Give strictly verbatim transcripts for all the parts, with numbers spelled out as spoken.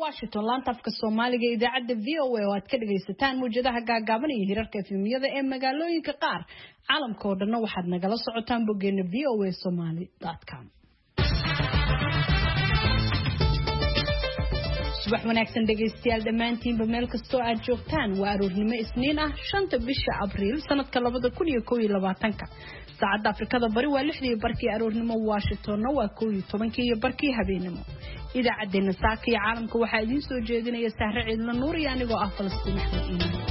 Washington laanta afka Soomaaliga idaacada V O A oo aad ka dhageysataan muujadaha gaagaaban iyo hirarka efemiyada ee magaalooyinka qaar caalamka oo dhan waxaad nagala socotaan bogeena v o a somali dot com. subax wanaagsan dhageystayaal dhamaantiinba meel kastoo aad joogtaan waa aroornimo isniin ah shanta bisha abriil sanadka labada kun iyo kow iyo labaatanka saacada Afrikada bari waa lixdii barkii aroornimo Washingtonna waa kow iyo tobankii iyo barkii habeenimo idaacadeena saaka iyo caalamka waxaa idin soo jeedinaya Sahre Ciidla Nuur iyo anigoo ah Falastiin Axmed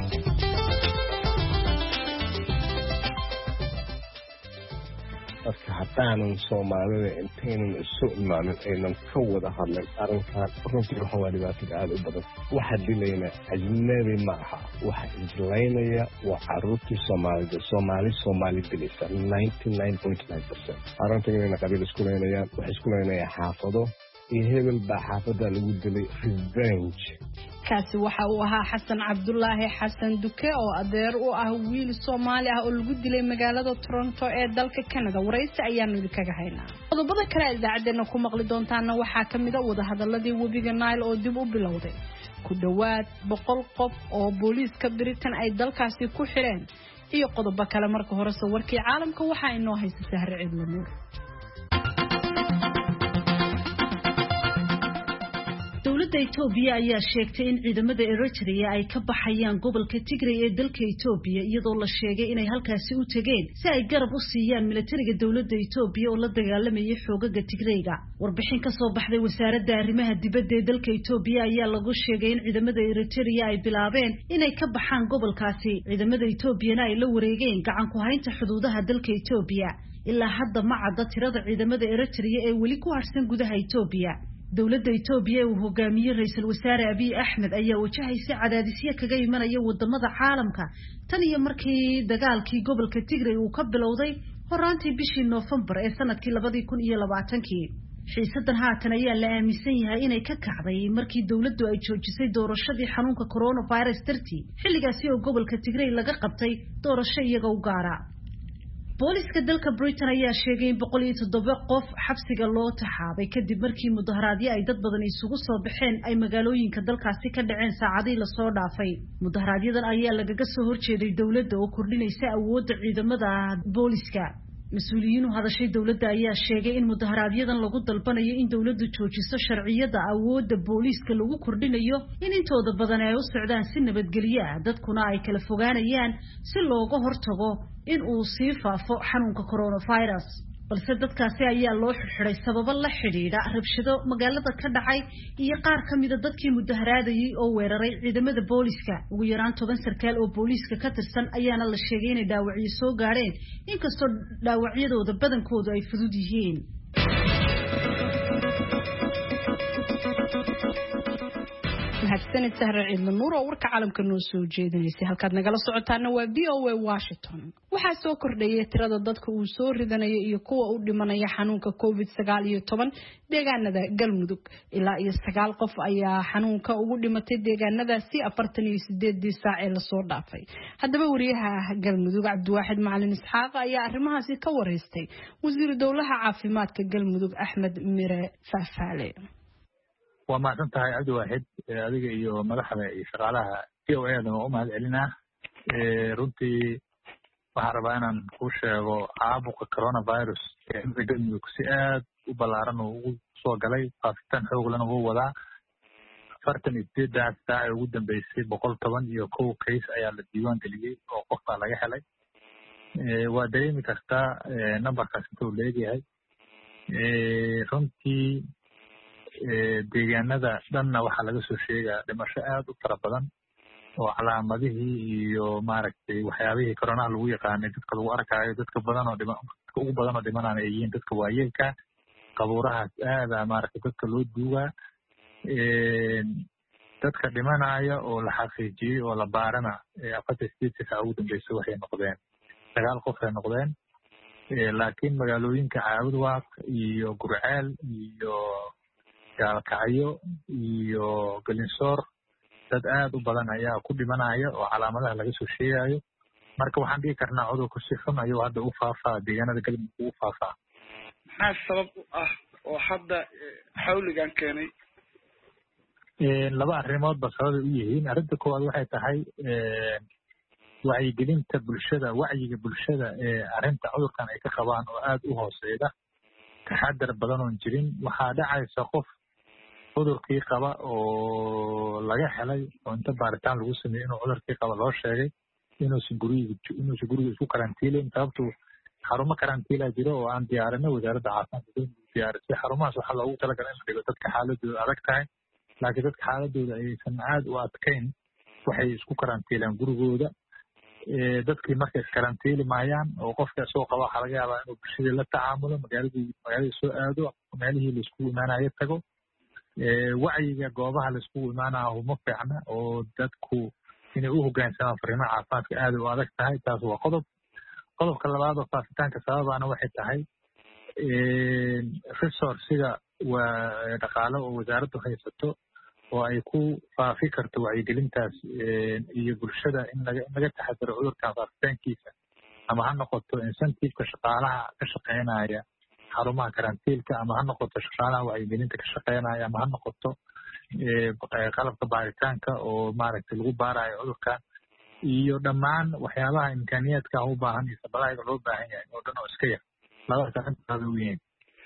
dadka haddaanan Soomaalida intaynan isu imaanin aynan ka wada hadlin arrinkan runtii waxa waa dhibaato aad u badan waxa dilayna ajnabi ma aha waxa islaynaya waa carruurtii Soomaalida Soomaali Soomaali dilaysa ninety-nine point nine percent arrintan qabiil isku leynayaan waxa isku leynaya xaafado iyo hebel baa xaafada lagu dilay revenge kaasi waxa uu ahaa Xasan Cabdullaahi Xasan Duke oo adeer u ah wiil Soomaali ah oo lagu dilay magaalada Toronto ee dalka Canada waraysi ayaanu idinkaga haynaa qodobada kale idaacadeena ku maqli doontaana waxaa kamid ah wada hadaladii webiga Nile oo dib u bilowday ku dhawaad boqol qof oo booliiska Britain ay dalkaasi ku xireen iyo qodobo kale marka hore sawirkii caalamka waxa ay noo haysay Sahre Ciidla Nuur dowladda Itoobiya ayaa sheegtay in ciidamada Eritrea ay ka baxayaan gobolka Tigray ee dalka Itoobiya iyadoo la sheegay inay halkaasi u tageen si ay garab u siiyaan militariga dowladda Itoobiya oo la dagaalamaya xoogaga Tigrayga warbixin ka soo baxday wasaaradda arrimaha dibadda ee dalka Itoobiya ayaa lagu sheegay in ciidamada Eritrea ay bilaabeen inay ka baxaan gobolkaasi ciidamada Itoobiyana ay la wareegeen gacan ku haynta xuduudaha dalka Itoobiya ilaa hadda ma cadda tirada ciidamada Eritrea ee weli ku harsan gudaha Itoobiya dowladda Itoobiya uu hogaamiyay ra'iisul wasaare Abiy Ahmed ayaa wajahaysa cadaadisyo kaga imanaya wadamada caalamka tan iyo markii dagaalkii gobolka Tigray uu ka bilowday horaantii bishii November ee sanadkii laba kun iyo labaatan-kii xiisadan haatan ayaa la aaminsan yahay inay ka kacday markii dowladdu ay joojisay doorashadii xanuunka coronavirus dartii xilligaasi oo gobolka Tigray laga qabtay doorasho iyaga u gaara booliska dalka Britain ayaa sheegay in boqol iyo toddoba qof xabsiga loo taxaabay kadib markii mudaharaadyo ay dad badan isugu soo baxeen ay magaalooyinka dalkaasi ka dhaceen saacadii la soo dhaafay mudaharaadyada ayaa lagaga soo horjeeday dowladda oo kordhinaysa awoodda ciidamada booliska mas'uuliyiin hadashay dowladda ayaa sheegay in mudaharaadyada lagu dalbanayo in dowladdu joojiso sharciyada awoodda booliska lagu kordhinayo in intooda badan ay u socdaan si nabadgelyo ah dadkuna ay kala fogaanayaan si looga hortago in uu sii faafo xanuunka coronavirus balse dadkaasi ayaa loo xirxiray sababo la xiriira rabshado magaalada ka dhacay iyo qaar kamid ah dadkii mudaharaadayay oo weeraray ciidamada booliska ugu yaraan toban sarkaal oo booliska ka tirsan ayaana la sheegay in dhaawacyo soo gaareen inkastoo dhaawacyadooda badankoodu ay fudud yihiin mahadsanid Sahre Ciidla Nuur oo warka caalamka noo soo jeedinaysay halkaad nagala socotaana waa V O A Washington waxaa soo kordhayay tirada dadka uu soo ridanayo iyo kuwa u dhimanaya xanuunka covid sagaal iyo toban deegaanada Galmudug ilaa iyo sagaal qof ayaa xanuunka ugu dhimatay deegaanadaasi afartan iyo sideed saac ee la soo dhaafay haddaba wariyaha Galmudug Cabdiwaaxid Macalin Isxaaq ayaa arrimahaasi ka wareystay wasiir dowlaha caafimaadka Galmudug Axmed Mire Faafaale waa maasan tahay Cabdiwaaxid adiga iyo madaxda iyo shaqaalaha V O A oo mahad celinaa ee runtii waxaan rabaa inaan ku sheego caabuqa coronavirus ee Galmudug si aad u ballaaran oo ugu soo galay faafitaan xoog leh oo wada afartan iyo sideed saac ee ugu dambeysay boqol toban iyo kow case ayaa la diiwaan geliyay oo qofka laga helay ee waa dareemi kartaa numberkaas intuu leeyahay ee runtii deegaanada dhanna waxaa laga soo sheegaa dhimasho aad u fara badan oo calaamadihii iyo maaragtay waxyaabihii koronaha lagu yaqaanay dadka lagu arkaayo dadka badan oo dhiman dadka ugu badan oo dhimanaan ay yihiin dadka waayeelka qabuurahaas aada maaragtay dadka loo duugaa dadka dhimanaya oo la xaqiijiyey oo la baarana afartan sideed saac ugu dambeysay waxay noqdeen sagaal qof ay noqdeen laakiin magaalooyinka Caabudwaaq iyo Gurceel iyo gaalkacyo iyo Galinsoor dad aad u badan ayaa ku dhimanaya oo calaamadaha laga soo sheegayo marka waxaan dhigi karnaa cudurku si xun ayuu hadda u faafaa deegaanada Galmudug u faafaa maxaa sabab u ah oo hadda xawligan keenay laba arrimood ba sababay u yihiin. Arrinta koowaad waxay tahay wacyigelinta bulshada wacyiga bulshada ee arrinta cudurkan ay ka qabaan oo aad u hooseeya, taxadar badan oon jirin. Waxaa dhacaysa qof cudurkii qaba oo laga helay oo inta baaritaan lagu sameeyey inuu cudurkii qaba loo sheegay inuusan guriga inuusan guriga isku karantiilin. sababtu xarumo karantiila jiro oo aan diyaarinay wasaaradda caafimaadka diyaarisay. xarumahaas waxaa loogu talagalay in la dhigo dadka xaaladooda adag tahay, laakiin dadka xaaladooda aysan aad u adkayn waxay isku karantiilaan gurigooda. dadkii markay iskarantiili maayaan oo qofka isagoo qaba waxaa laga yaabaa inuu bulshadii la tacaamulo, magaaladii magaaladii soo aado, meelihii laiskugu imaanayo tago. wacyiga goobaha laiskugu imaanayo uma fiicna oo dadku inay u hoggaansamaan fariimaha caafimaadka aad u adag tahay. taas waa qodob. qodobka labaad oo faafitaanka sababaana waxay tahay resourciga waa dhaqaale oo wasaaraddu haysato oo ay ku faafi karto wacyigelintaas iyo bulshada in laga in laga taxadaro cudurkan faafitaankiisa, ama ha noqoto incentive-ka shaqaalaha ka shaqeynaya xarumaha karantiilka, ama ha noqoto shaqaalaha wacyigelinta ka shaqeynaya, ama ha noqoto qalabka baaritaanka oo maaragtay lagu baarayo cudurkan, iyo dhammaan waxyaabaha imkaaniyaadka u baahan iyo sabalaayga loo baahan yahay oo dhan oo iska yar. labadaas arrintaas u yihiin.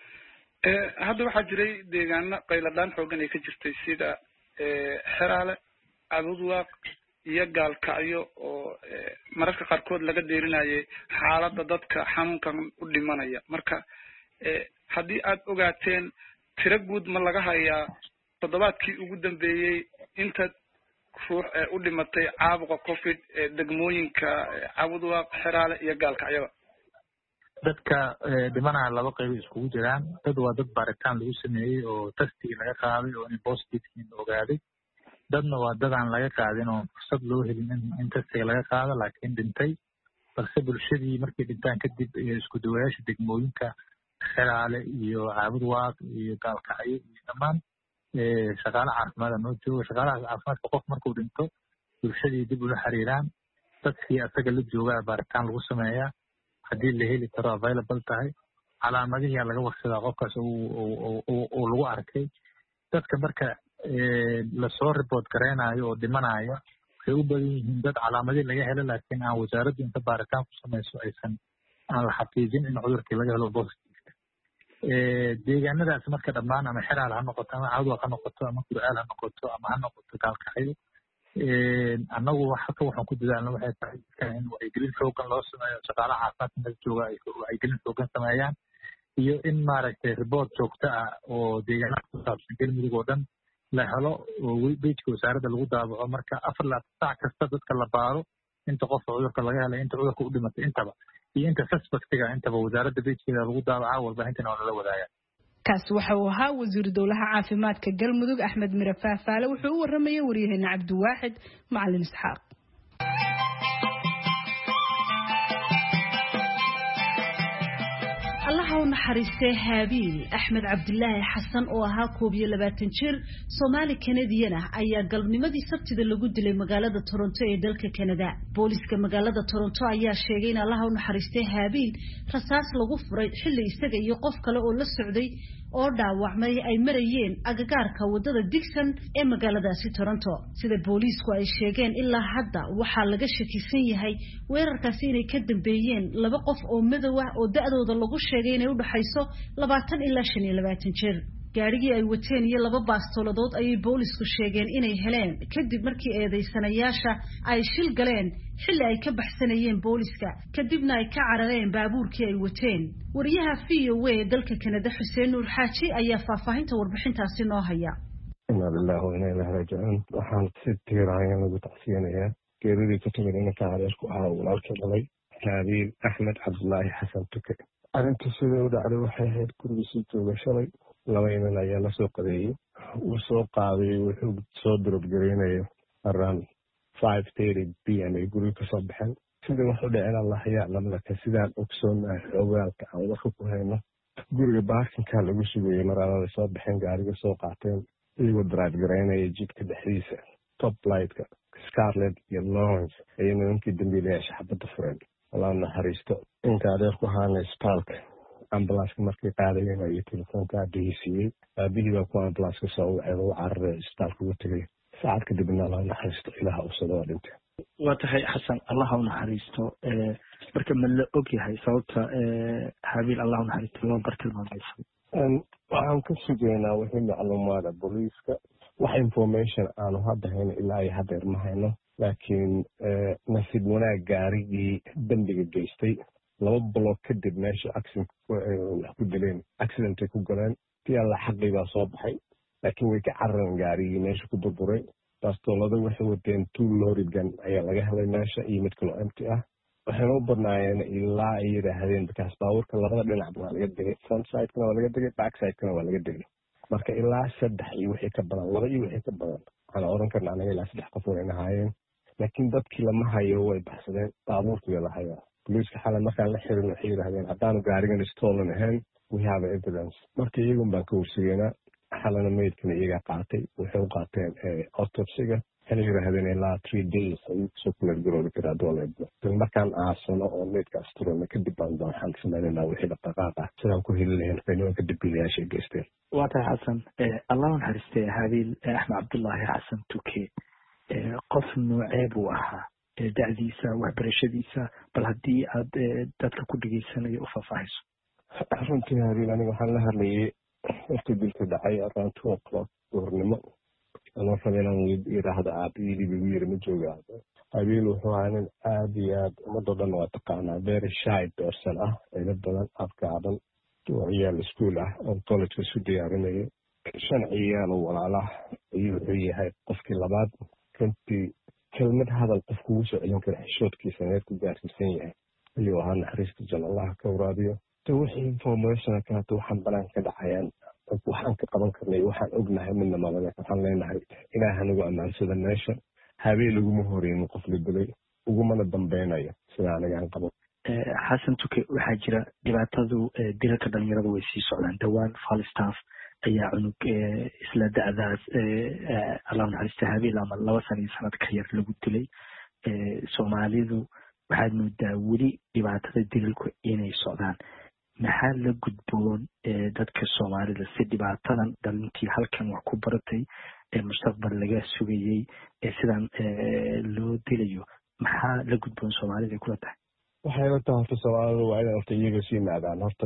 hadda waxaa jiray deegaano qayladhaan xoogan ay ka jirtay sida xeraale, cabudwaaq iyo gaalkacyo oo mararka qaarkood laga deerinayay xaaladda dadka xanuunkan u dhimanaya. marka haddii aad ogaateen tiro guud ma laga hayaa toddobaadkii ugu dambeeyey inta ruux ee u dhimatay caabuqa covid ee degmooyinka cabudwaaq, xeraale iyo gaalkacyada? dadka dhimanaha laba qayb iskugu jiraan. dad waa dad baaritaan lagu sameeyey oo testigii laga qaaday oo in positive ogaaday. dadna waa dad aan laga qaadin oo fursad loo helin in testiga laga qaado laakiin dhintay. balse bulshadii markay dhintaan kadib isku dawayaasha degmooyinka xeraale iyo cabudwaaq iyo gaalkacyo iyo dhammaan shaqaale caafimaad noo jooga. shaqaalaha caafimaadka qof markuu dhinto bulshadii dib ula xiriiraan. dadkii asaga la joogaa baaritaan lagu sameeyaa. haddii la heli karo available tahay, calaamadihii laga warsadaa qofkaas uu lagu arkay. dadka marka lasoo report gareynayo oo dhimanaya waxay u badan yihiin dad calaamadii laga helo laakiin aan wasaaraddu inta baaritaan ku samayso aysan aan la xaqiijin in cudurkii laga helo positive. deegaanadaas marka dhammaan ama xeraal ha noqoto, ama cabudwaaq ha noqoto, ama kurcaal ha noqoto, ama ha noqoto gaalkacyo, annagu halka waxaan ku dadaalna waxay tahay in wacyigelin xoogan loo sameeyo, shaqaalaha caafimaadka meel jooga ay wacyigelin xoogan sameeyaan, iyo in maaragtay report joogto ah oo deegaanada ku saabsan galmudug oo dhan la helo oo bejka wasaaradda lagu daabaco. marka afar labaatan saac kasta dadka la baaro inta qofka cudurka laga helay, inta cudurka u dhimatay intaba, iyo inta suspectiga intaba wasaaradda bejkeeda lagu daabaca. warbaahintan waa lala wadaagaa. kaasi waxa uu ahaa wasiiru dowlaha caafimaadka galmudug Axmed Mire Faafaale. wuxuu u waramayay waryaheena Cabdiwaaxid Macalin Isxaaq. allaha u naxariistay Haabiil Axmed Cabdilaahi Xasan oo ahaa koob iyo labaatan jir Soomaali Canadian ah ayaa galabnimadii Sabtida lagu dilay magaalada Toronto ee dalka Canada. booliska magaalada Toronto ayaa sheegay in allaha u naxariistay Haabiil rasaas lagu furay xilli isaga iyo qof kale oo la socday oo dhaawacmay ay marayeen agagaarka wadada Dixon ee magaaladaasi Toronto. sida boolisku ay sheegeen ilaa hadda waxaa laga shakisan yahay weerarkaasi inay ka dambeeyeen laba qof oo madow ah oo da'dooda lagu sheegay inay u dhaxayso labaatan ilaa shan iyo labaatan jir. gaarigii ay wateen iyo laba baastoladood ayay boolisku sheegeen inay heleen kadib markii eedeysanayaasha ay shil galeen xilli ay ka baxsanayeen booliska, kadibna ay ka carareen baabuurkii ay wateen. wariyaha V O A ee dalka Canada Xuseen Nuur Xaaji ayaa faahfaahinta warbixintaasi noo haya. inna lillahi wa inna ilaihi raaji'uun. waxaan si tiiraayan ugu tacsiyanayaa geeridii ka timid inanka cadaysku ahaa walaalkii dhalay Haabiil Axmed Cabdilaahi Xasan Tuke. arrintii sidai u dhacday waxay ahayd gurigiisii jooga shalay. laba inan ayaa la soo qadeeyey. wuu soo qaaday wuxuu soo durobgareynayo around five thirty p m ay guriga kasoo baxeen. sidii wuxuu dhicin allah yaclam laka sidaan ogsoonahay ogaalka aan warka ku hayno guriga baarkinkaa lagu sugayay maraalada soo baxeen, gaariga soo qaateen iyagoo drive gareynaya jidka dhexdiisa top lightka Scarlett iyo Lawrence ayay nimankii dambiilayaasha xabadda fureen. allah naxariisto. inka adeer ku haana isbitaalka ambulanska markii qaadayeen ayuu telefoonka aabihii siiyey aabihii baa ku ambulanska soo wacay u cararay isbitaalka ugu tegay saacad kadibna allah naxariisto ilaha usada waa dhintay waa tahay xasan allah u naxariisto marka ma la og yahay sababta habiil allah u naxariisto loo bartilmaameysay waxaan ka sugaynaa wixii macluumaada booliiska wax information aanu hadda hayno ilaa iyo haddeer ma hayno laakiin nasiib wanaag gaarigii dembiga geystay laba bilood kadib meesha accident wax ku dileen accidentay ku galeen tii alla xaqii baa soo baxay laakiin way ka carareen gaarigii meesha ku burburay baastoolada waxay wateen two lorigan ayaa laga helay meesha iyo mid kaloo empty ah waxayna u badnaayeen ilaa ay yidhaahdeen bakaas baabuurka labada dhinacba waa laga degay front sidekana waa laga degay back sidekana waa laga degay marka ilaa saddex iyo wixii ka badan laba iyo wixii ka badan waxaan oran karna anaga ilaa saddex qof wayna haayeen laakiin dadkii lama hayo way baxsadeen baabuurkii la hayaa boliiska xalay markaan la xirin waxay yidhahdeen haddaanu gaarigan stolen ahayn we have evidence marka iyagun baan ka warsugeynaa xalana meydkana iyagaa qaatay waxay u qaateen autopsiga waxayna yidhaahdeen ilaa three days ayuu kusoo kuleergaroobi karaa dooleedba markaan aasano oo meydka asturana kadib baan waxaan samaynaynaa wixii dhaqdhaqaaq ah sidaan ku heli lahayn qaynimanka dambiilayaashay geysteen waa tahay xasan allah naxariistay habiil axmed cabdullaahi xasan tuke qof noocee buu ahaa da'diisa waxbarashadiisa bal haddii aad dadka ku dhegaysanayo u faahfaahayso runtii habiil aniga waxaan la hadlayay intii dilka dhacay around two o'clock duhurnimo anoo raba inaan yidhaahdo aabihii igu yiri ma jooga habiil wuxuu ahaa nin aad iyo aad ummadoo dhan waa taqaanaa very shy person ah cido badan afgaaban ciyaal iskuol ah oo collegeka isu diyaarinayay shan ciyaal oo walaalah ayuu wuxuu yahay qofkii labaad runtii kelmad hadal qof kugu soo celin kara xishoodkiisa neerku gaarsiisan yahay ayuu ahaa naxariista jan allaha ka waraabiyo de wixii information kaleeto waxaan banaanka ka dhacayaan waxaan ka qaban karnay waxaan ognahay midna malale waxaan leenahay ilaaha nagu ammaansada meesha habeen laguma horeynin qof la dilay ugumana dambeynayo sida aniga aan qabo xasan tuke waxaa jira dhibaatadu dilalka dhalinyarada way sii socdaan dhowaan falstaff ayaa cunug isla da'daas allah naxariista habeel ama laba sana iyo sanad ka yar lagu dilay soomaalidu waxaad moodaa weli dhibaatada dilalku inay socdaan maxaa la gudboon dadka soomaalida si dhibaatadan dhalintii halkan wax ku baratay ee mustaqbal laga sugayey ee sidaan loo dilayo maxaa la gudboon soomaalida kula tahay waxay la tahay horta soomaalida waa inay horta iyaga sii yimaadaan horta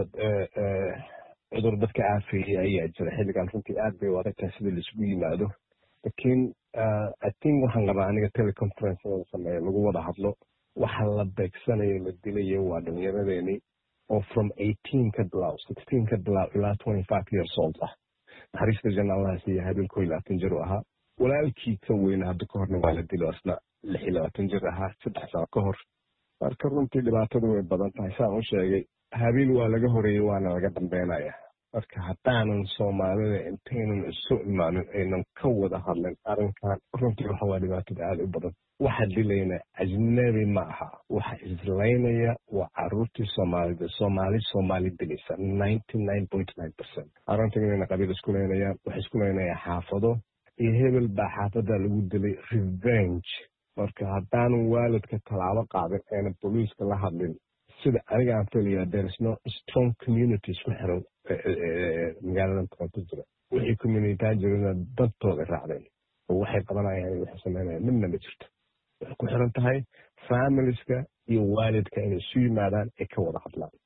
cudur dadka aafeeyey ayaa jira xilligan runtii aad bay u adag tahay sida laisugu yimaado laakiin i think waxaan qabaa aniga teleconference in sameeyo lagu wada hadlo waxa la beegsanayo la dilayo waa dhalinyaradeenii oo from eighteen ka bilaw sixteen ka bilaw ilaa twenty five years old ah naxariista janna allah siiya habeen koo iyo labaatan jir u ahaa walaalkii ka weyna hadda ka horna waa la dilo asna lix iyo labaatan jir ahaa saddex sano ka hor marka runtii dhibaatadu way badan tahay saan u sheegay habeen waa laga horeeyey waana laga dambeynaya marka haddaanan soomaalida intaynan isu imaanin aynan ka wada hadlin arrinkan runtii waxa waa dhibaatada aada u badan waxa dilayna ajnabi ma aha waxa islaynaya waa caruurtii soomaalida soomaali soomaali dilaysa ninety nine point nine percent arrintan inayna qabiil isku leynayaan waxa isku leynaya xaafado iyo hebel baa xaafada lagu dilay revenge marka haddaanu waalidka tallaabo qaadin ayna booliiska la hadlin sida aniga aan filayaa there is no strong community isku xiran magaaladan toronto jira wixii communityaa jirana dadtooda raacdeen oo waxay qabanayaan waxay sameynayaan midna ma jirto waxay ku xiran tahay familieska iyo waalidka inay isu yimaadaan ay ka wada hadlaan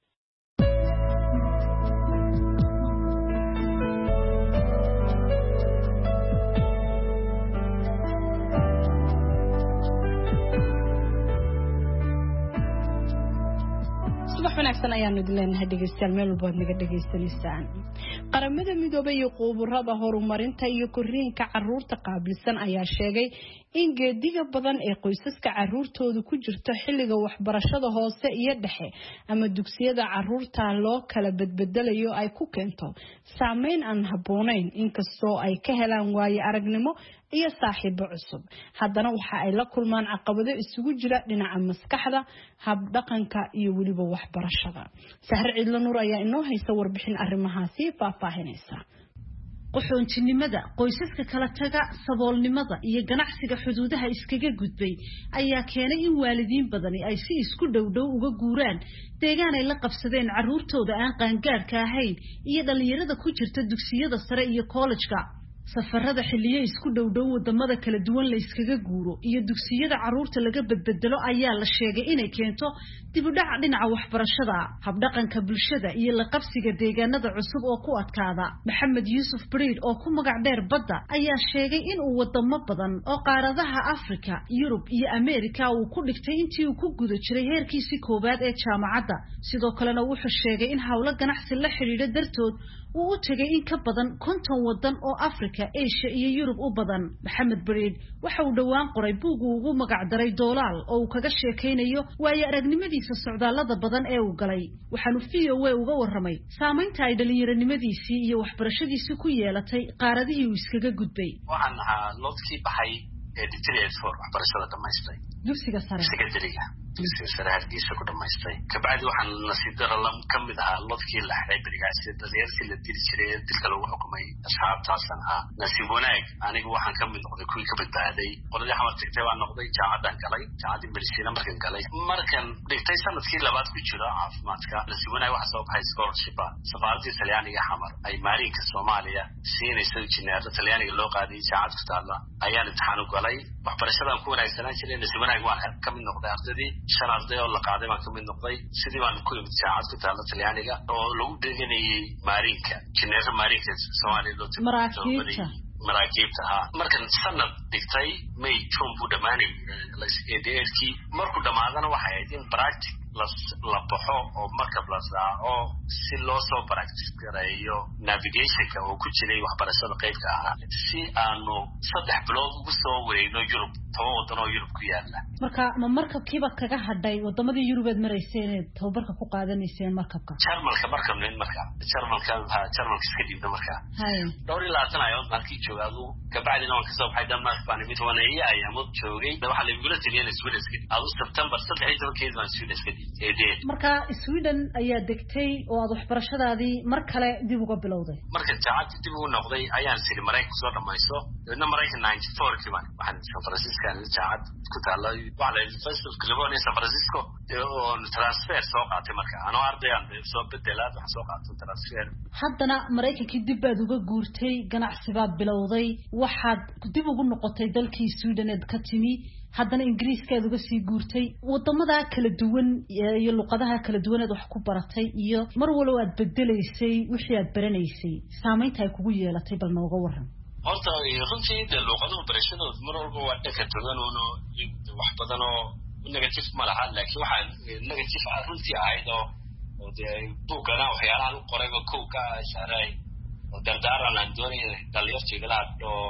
subax wanaagsan ayaanu idin leenahay dhegeystayaal meel walba aad naga dhegaysanaysaan qaramada midoobay iyo quburada horumarinta iyo koriinka caruurta qaabilsan ayaa sheegay in geediga badan ee qoysaska caruurtoodu ku jirto xilliga waxbarashada hoose iyo dhexe ama dugsiyada caruurta loo kala badbedelayo ay ku keento saameyn aan habboonayn inkastoo ay ka helaan waayo aragnimo iyo saaxiibo cusub haddana waxa ay la kulmaan caqabado isugu jira dhinaca maskaxda habdhaqanka iyo weliba waxbarashada sahre ciidla nuur ayaa inoo haysa warbixin arrimahaasi faahfaahinaysa qaxoontinimada qoysaska kala taga saboolnimada iyo ganacsiga xuduudaha iskaga gudbay ayaa keenay in waalidiin badani ay si isku dhowdhow uga guuraan deegaan ay la qabsadeen carruurtooda aan qaangaadhka ahayn iyo dhalinyarada ku jirta dugsiyada sare iyo kollejka safarada xilliye isku dhowdhow wadamada kala duwan la iskaga guuro iyo dugsiyada carruurta laga badbedelo ayaa la sheegay inay keento dib u dhac dhinaca waxbarashada habdhaqanka bulshada iyo la qabsiga deegaanada cusub oo ku adkaada maxamed yuusuf bariid oo ku magac dheer badda ayaa sheegay in uu wadamo badan oo qaaradaha Afrika, Yurub iyo Ameerika uu ku dhigtay intii uu ku guda jiray heerkiisii koobaad ee jaamacadda sidoo kalena wuxuu sheegay in hawlo ganacsi la xiriira dartood uu u tagay in ka badan konton wadan oo Afrika, Asia iyo Yurub u badan maxamed bariid waxa uu dhawaan qoray buug uu ugu magac daray doolaal oo uu kaga sheekaynayo waayo aragnimadiisa socdaalada badan ee uu galay waxaanu V O A uga waramay saameynta ay dhalinyaranimadiisii iyo waxbarashadiisii ku yeelatay qaaradihii uu iskaga gudbay waxaan ahaa lodkii baxay ee Detroit for waxbarashada dhamaystay dugsiga sare secondary-ga dugsiga sare hargeysa ku dhamaystay kabacdi waxaan nasiib daro la kamid ahaa lodkii la xiray berigaasi dadyeerkii la diri jiray dilka lagu xukumay asxaabtaasan ah nasiib wanaag anigu waxaan ka mid noqday kuwii ka badbaaday qoladii xamar tagtay baan noqday jaamacadan galay jaamacadii Medicine markan galay markan dhigtay sanadkii labaad ku jiro caafimaadka nasiib wanaag waxa soo baxay scholarship safaaradii Talyaaniga xamar ay maalinka Soomaaliya siinayso injineerada Talyaaniga loo qaaday jaamacad ku taala ayaan imtixaan u galay waxbarashadan ku wanaagsanaan jiray nasiib wanaag waan ka mid noqday ardadii shan arday oo la qaaday baan ka mid noqday sidii baan ku imid jaamacad ku taala Talyaaniga oo lagu dhiganayay maalinka injineerada maalinka Soomaaliya loo maraakiibta maraakiibta ha markan sanad dhigtay May June buu dhamaanay la iskeedeerkii markuu dhamaadana waxay ahayd in practice la baxo oo markab la raaco si loo soo practice gareeyo navigation-ka oo ku jiray waxbarashada qaybka ah si aanu saddex bilood ugu soo wareegno Yurub toban wadan oo Yurub ku yaala marka ma markabkiiba kaga hadhay wadamadii Yurubeed marayseen tababarka ku qaadanayseen markabka Jarmalka markabneen marka Jarmalka ha Jarmalka iska dibna marka hay dhowr iyo labaatan ayood markii joogado kabacdina waan ka soo baxay Denmark baan mid waneeyay ayaamad joogay waxa la igula tiriyay Sweden adu September saddex iyo toban baan Sweden marka Sweden ayaa degtay oo aad waxbarashadaadii mar kale dib uga bilowday marka jaamacad dib ugu noqday ayaan siri Mareykanka soo dhamayso ina Mareykanka ninety-four kii baan waxaan San Francisco jaamacad ku taala wala University of California San Francisco oo transfer soo qaatay marka anoo ardayaan soo bedelaad wax soo qaatay transfer haddana Mareykanka dib baad uga guurtay ganacsigaad bilowday waxaad dib ugu noqotay dalkii Sweden ee ka timi haddana Ingiriiskaad uga sii guurtay wadamada kala duwan iyo luqadaha kala duwan ee wax ku baratay iyo mar walba aad bedelaysay wixii aad baranaysay saameynta ay kugu yeelatay bal nooga waran horta runtii de luqadaha barashadooda mar walba waa dhaka togan oo wax badan oo negative ma laha laakiin waxa negative ah runtii ahayd oo de buugana waxyaalaha uu qoray oo ka saaray oo dardaaran aan doonayay dhalinyarada oo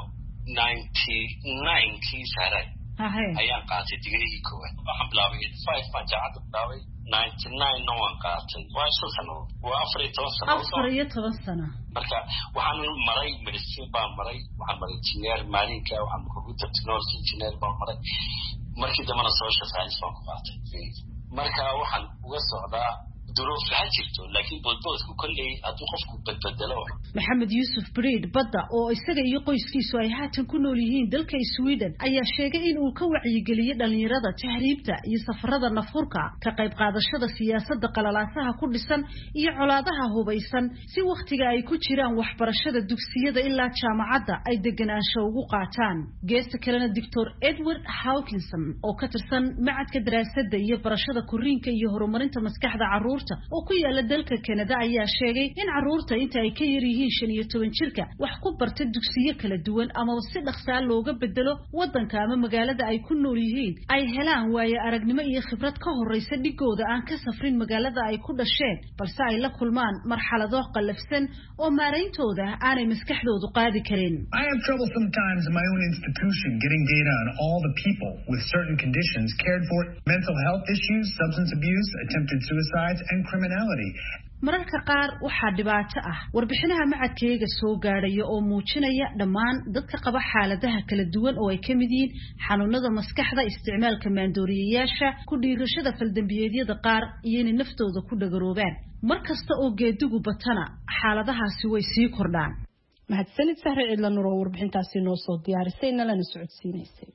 ninety-nine kii saaray ayaan qaatay digriigii koowaad waxaan bilaabay five baan jaamacadda bilaabay ninety-nine na waan qaatay waa shan sano waa afar iyo toban sano afar iyo toban sano marka waxaan maray medicine baan maray waxaan maray engineer maalinka waxaan computer technology engineer baan maray markii dambana social science baan ku qaatay marka waxaan uga socdaa duruuf la jirto laakiin boodboodku kulli hadduu qofku badbadalo maxamed yuusuf bariid badda oo isaga iyo qoyskiisu ay haatan ku nool yihiin dalka Sweden ayaa sheegay in uu ka wacyigeliyay dhalinyarada tahriibta iyo safarada nafurka ka qayb qaadashada siyaasadda qalalaasaha ku dhisan iyo colaadaha hubaysan si waqtiga ay ku jiraan waxbarashada dugsiyada ilaa jaamacadda ay deganaansho ugu qaataan geesta kalena Doctor Edward Hawkinson oo ka tirsan macadka daraasadda iyo barashada koriinka iyo horumarinta maskaxda carruurta oo ku yaala dalka Canada ayaa sheegay in carruurta inta ay ka yar yihiin shan iyo toban jirka wax ku barta dugsiyo kala duwan ama si dhaqso ah looga bedelo wadanka ama magaalada ay ku nool yihiin ay helaan waayo aragnimo iyo khibrad ka horeysa dhigooda aan ka safrin magaalada ay ku dhasheen balse ay la kulmaan marxalado qalafsan oo maareyntooda aanay maskaxdoodu qaadi karin. I have trouble sometimes in my own institution getting data on all the people with certain conditions cared for, mental health issues, substance abuse, attempted suicides and criminality. mararka qaar waxaa dhibaato ah warbixinaha macadkayga soo gaadhaya oo muujinaya dhammaan dadka qaba xaaladaha kala duwan oo ay ka mid yihiin xanuunada maskaxda isticmaalka maandooriyayaasha ku dhiirashada faldambiyeedyada qaar iyo in naftooda ku dhagaroobaan markasta oo geedigu batana xaaladahaasi way sii kordhaan mahadsanid sahre cidla nuur oo warbixintaasi noo soo diyaarisay nalana socodsiinaysay.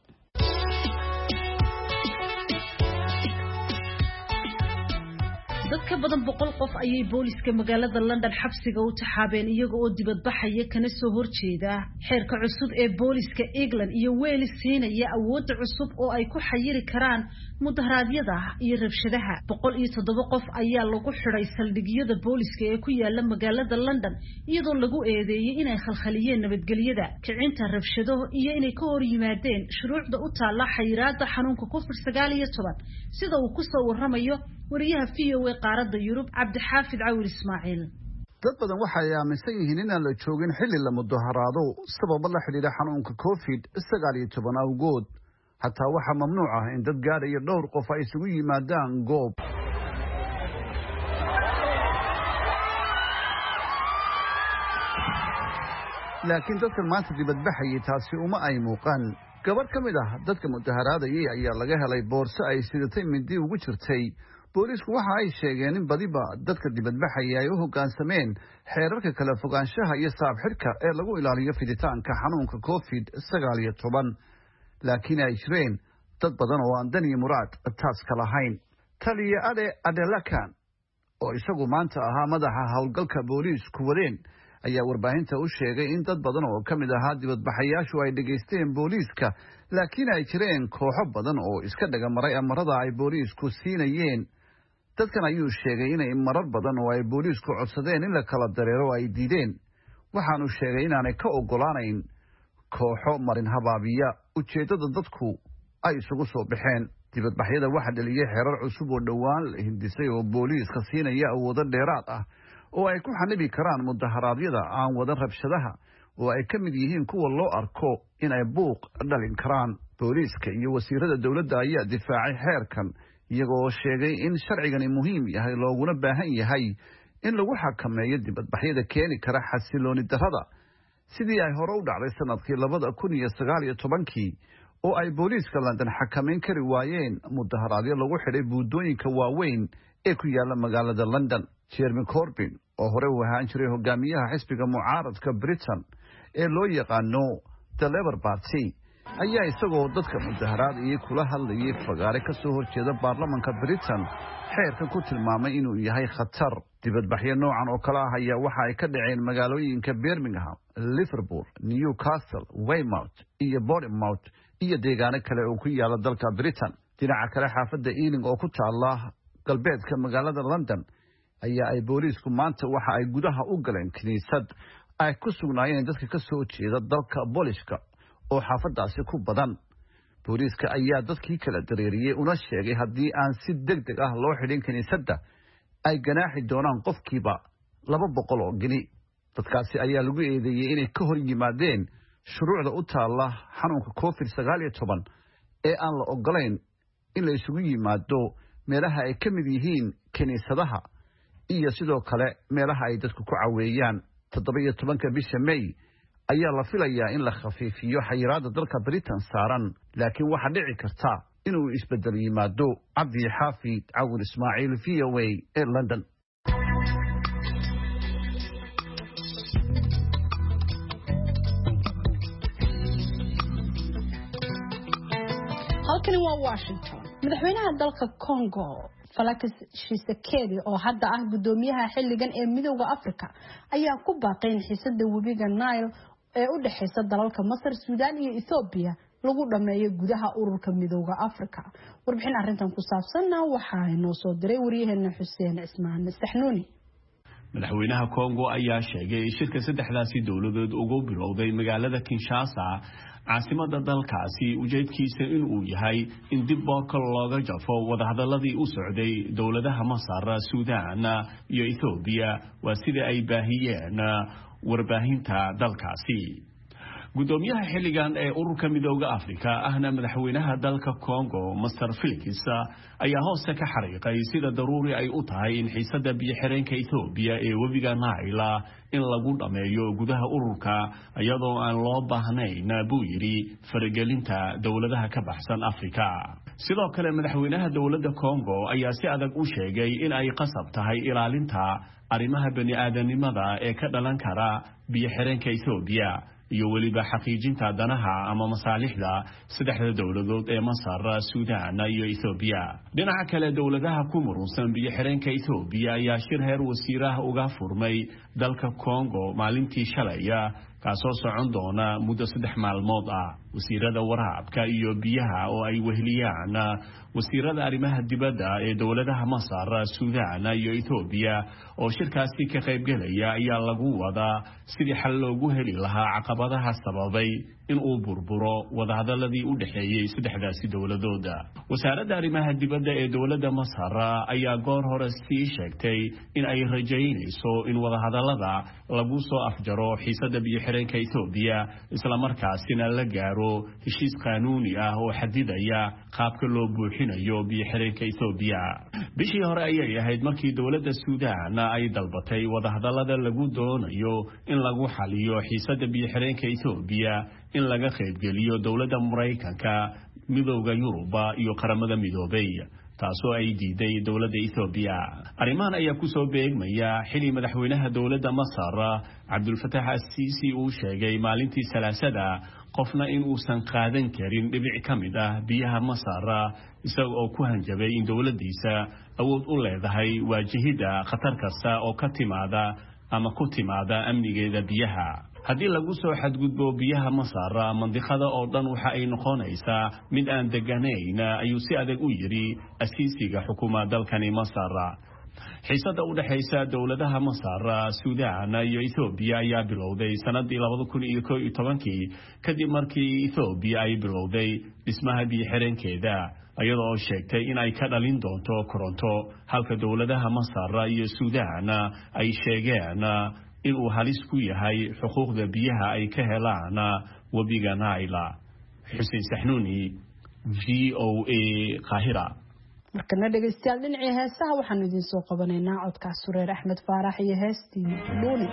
dad ka badan boqol qof ayay booliska magaalada London xabsiga u taxaabeen iyaga oo dibadbaxaya kana soo horjeeda xeerka cusub ee booliska England iyo Wales siinaya awood cusub oo ay ku xayiri karaan mudaharaadyada iyo rabshadaha. boqol iyo toddoba qof ayaa lagu xiray saldhigyada booliska ee ku yaala magaalada London iyadoo lagu eedeeyay inay khalkhaliyeen nabadgelyada, kicinta rabshado iyo inay ka hor yimaadeen shuruucda u taala xayiraadda xanuunka covid sagaal iyo toban sida uu ku soo waramayo wariyaha V O A qaarada Yurub Cabdixaafid Cawil Ismaaciil. dad badan waxay aaminsan yihiin in aan la joogin xilli la mudaharaado sabab la xiriira xanuunka covid sagaal iyo toban awgood. hataa waxa mamnuuc ah in dad gaadhay dhowr qof ay isugu yimaadaan goob. laakiin dadkan maanta dibadbaxayay taasi uma ay muuqan. gabar ka mid ah dadka mudaharaadayay ayaa laga helay boorso ay sidatay mindi ugu jirtay. boolisku waxa ay sheegeen in badiba dadka dibadbaxaya ay u hoggaansameen xeerarka kala fogaanshaha iyo saab xidhka ee lagu ilaaliyo fiditaanka xanuunka covid sagaal iyo toban. laakiin ay jireen dad badan oo aan dan iyo muraad taas ka lahayn. taliya ade adelakan oo isagu maanta ahaa madaxa howlgalka boolisku wadeen ayaa warbaahinta u sheegay in dad badan oo ka mid ahaa dibadbaxayaashu ay dhegaysteen booliiska laakiin ay jireen kooxo badan oo iska dhaga maray amarada ay booliisku siinayeen. dadkan ayuu sheegay inay marar badan oo ay booliisku codsadeen in la kala dareero ay diideen. waxaanu sheegay inaanay ka ogolaanayn kooxo marin habaabiya ujeeddada dadku ay isugu soo baxeen. dibadbaxyada waxa dhaliyay xeerar cusub oo dhowaan la hindisay oo booliiska siinaya awoodo dheeraad ah oo ay ku xanibi karaan mudaharaadyada aan wadan rabshadaha oo ay ka mid yihiin kuwa loo arko inay buuq dhalin karaan. booliiska iyo wasiirada dowladda ayaa difaacay xeerkan iyagoo sheegay in sharcigani muhiim yahay looguna baahan yahay in lagu xakameeyo dibadbaxyada keeni kara xasilooni darrada sidii ay hore u dhacday sanadkii labada kun iyo sagaal iyo tobankii oo ay booliiska London xakameyn kari waayeen mudaharaadyo lagu xidhay buundooyinka waaweyn ee ku yaala magaalada London. Jeremy Corbyn oo hore u ahaan jiray hogaamiyaha xisbiga mucaaradka Britain ee loo yaqaano The Labour Party ayaa isagoo dadka mudaharaadayay kula hadlayay fagaare ka soo horjeeda baarlamaanka Britain xeerkan ku tilmaamay inuu yahay khatar. dibadbaxyo noocan oo kale ah ayaa waxa ay ka dhaceen magaalooyinka Birmingham, Liverpool, Newcastle, Weymouth iyo Bournemouth iyo deegaano kale oo ku yaala dalka Britain. dhinaca kale xaafadda Ealing oo ku taala galbeedka magaalada London ayaa ay booliisku maanta waxa ay gudaha u galeen kiniisad ay ku sugnaayeen dadka ka soo jeeda dalka Boolishka oo xaafadaasi ku badan. booliiska ayaa dadkii kala dareeriyay una sheegay haddii aan si degdeg ah loo xidhin kiniisadda ay ganaaxi doonaan qofkiiba laba boqol oo gini. dadkaasi ayaa lagu eedeeyey inay ka hor yimaadeen shuruucda u taala xanuunka covid sagaal iyo toban ee aan la ogolayn in la isugu yimaado meelaha ay ka mid yihiin kiniisadaha iyo sidoo kale meelaha ay dadku ku caweeyaan. toddoba iyo tobanka bisha May ayaa la filayaa in la khafiifiyo xayiraadda dalka Britain saaran laakiin waxa dhici karta inuu isbedel yimaado. Cabdixaafid Cawil Ismaaciil V O A ee London. halkani waa Washington. madaxweynaha dalka Congo Felix Tshisekedi oo hadda ah gudoomiyaha xilligan ee Midowga Afrika ayaa ku baaqay xiisadda webiga Nile ee u dhaxaysa dalalka Masar, Suudaan iyo Ethiopia lagu dhameeyo gudaha ururka Midowga Afrika. warbixin arrintan ku saabsanna waxaa inoo soo diray wariyaheena Xuseen Ismaan Saxnuuni. madaxweynaha Congo ayaa sheegay shirka saddexdaasi dawladood ugu bilowday magaalada Kinshasa caasimada dalkaasi ujeedkiisa in uu yahay in dib boqol looga jafo wadahadaladii u socday dawladaha Masar, Suudaan iyo Ethiopia waa sida ay baahiyeen warbaahinta dalkaasi. gudoomiyaha xilligan ee ururka Midowga Afrika ahna madaxweynaha dalka Congo Master Felix ayaa hoose ka xariiqay sida daruuri ay u tahay in xiisadda biyo-xireenka Ethiopia ee webiga Nile in lagu dhameeyo gudaha ururka iyadoo aan loo baahnayn buu yiri faragelinta dawladaha ka baxsan Afrika. sidoo kale madaxweynaha dowladda Congo ayaa si adag u sheegay in ay qasab tahay ilaalinta arrimaha bani'aadanimada ee ka dhalan kara biyo xireenka Ethiopia iyo waliba xaqiijinta danaha ama masaalixda saddexda dowladood ee Masar, Suudaan iyo Ethiopia. dhinaca kale dowladaha ku murunsan biyo xireenka Ethiopia ayaa shir heer wasiiraha uga furmay dalka Congo maalintii shalay kaasoo socon doona muddo saddex maalmood ah. wasiirada waraabka iyo biyaha oo ay wehliyaan wasiirada arrimaha dibadda ee dowladaha Masar, Suudaan iyo Ethiopia oo shirkaasi ka qayb galaya ayaa lagu wadaa sidii xal loogu heli lahaa caqabadaha sababay in uu burburo wadahadaladii u dhaxeeyay saddexdaasi dowladood. wasaaradda arrimaha dibadda ee dowladda Masar ayaa goor hore sii sheegtay in ay rajaynayso in wadahadalada lagu soo afjaro xiisada biyo xireenka Ethiopia isla markaasina la gaaro heshiis qaanuuni ah oo xadidaya qaabka loo buuxinayo biyo xireenka Ethiopia. bishii hore ayay ahayd markii dowladda Suudaan ay dalbatay wadahadalada lagu doonayo in lagu xaliyo xiisada biyo xireenka Ethiopia in laga qaybgeliyo dowladda Mareykanka, midowga Yurub iyo qaramada midoobay, taasoo ay diiday dowladda Ethiopia. arrimahan ayaa ku soo beegmaya xili madaxweynaha dowladda Masar Abdul Fattah al-Sisi uu sheegay maalintii Salaasada qofna in uusan qaadan karin dhibic ka mid ah biyaha Masar, isagoo oo ku hanjabay in dowladdiisa awood u leedahay waajihida khatar kasta oo ka timaada ama ku timaada amnigeeda biyaha. haddii lagu soo xadgudbo biyaha Masar, mandiqada oo dhan waxa ay noqonaysaa mid aan deganayn, ayuu si adag u yiri asiisiga xukuumadda dalkani Masar. xiisada u dhaxaysa dowladaha Masar, Suudaan iyo Ethiopia ayaa bilowday sanadii laba kun iyo koob iyo toban kadib markii Ethiopia ay bilowday dhismaha biyo xireenkeeda, iyadoo oo sheegtay in ay ka dhalin doonto koronto, halka dowladaha Masar iyo Suudaan ay sheegeen in uu halis ku yahay xuquuqda biyaha ay ka helaan wabiga Nile. Xuseen Saxnuuni, V O A, Qaahira. markana dhegeystayaal dhinacii heesaha waxaanu idin soo qabanaynaa codkaas Sureer Axmed Faarax iyo heestii Dhuuni.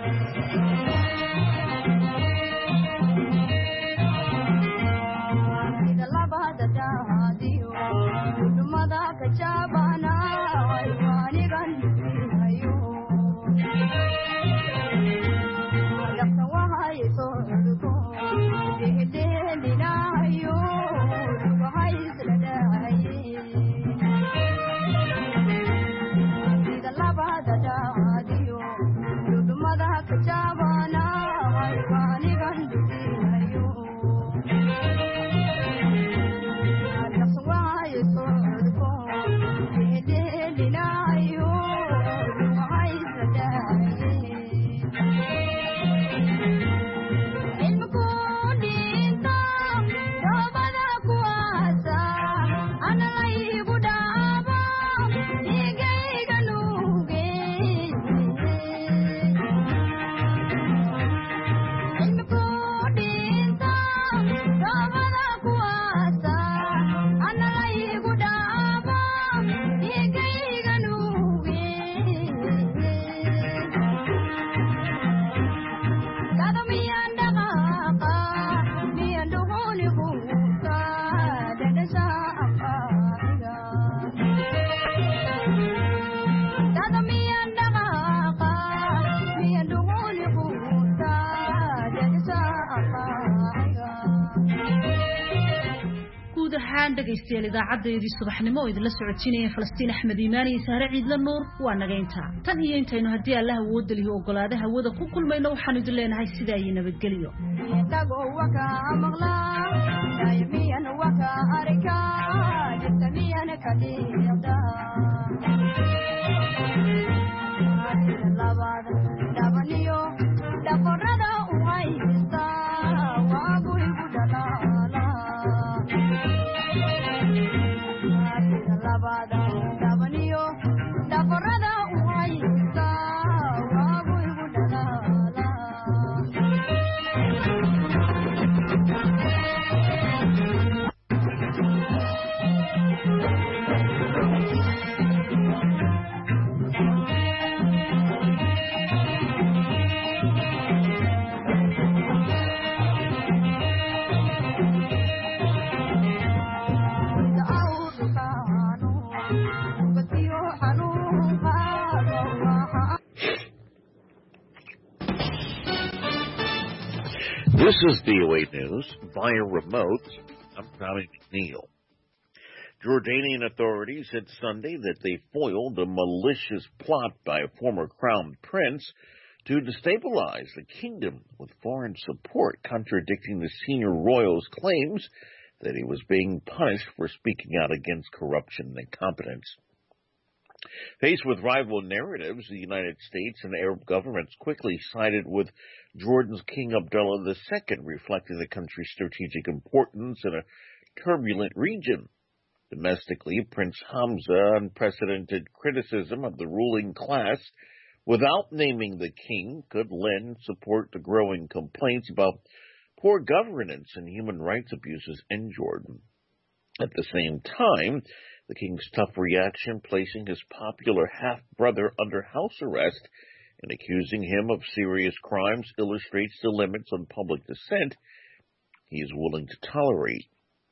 dhegeystayaal idaacadeedii subaxnimo oo idin la socodsiinaya Falastiin Axmed Iimaan iyo Saare Ciidla Nuur waa nageynta tan iyo intaynu hadii Allah uu daliyo ogolaada hawada ku kulmayno waxaan idin leenahay sida ay nabadgeliyo tago waka amaqla daymiyan waka arika jitamiyan kadiyada labada dabaniyo daborada umaysta waagu igu dhalala labada dabaniyo daborada umaysta waagu igu dhalala This is V O A News via remote. I'm Tommy McNeil. Jordanian authorities said Sunday that they foiled a malicious plot by a former crown prince to destabilize the kingdom with foreign support, contradicting the senior royal's claims that he was being punished for speaking out against corruption and incompetence. Faced with rival narratives, the United States and Arab governments quickly sided with Jordan's King Abdullah the Second, reflecting the country's strategic importance in a turbulent region. Domestically, Prince Hamza unprecedented criticism of the ruling class without naming the king could lend support to growing complaints about poor governance and human rights abuses in Jordan. At the same time, the king's tough reaction, placing his popular half-brother under house arrest and accusing him of serious crimes, illustrates the limits on public dissent he is willing to tolerate.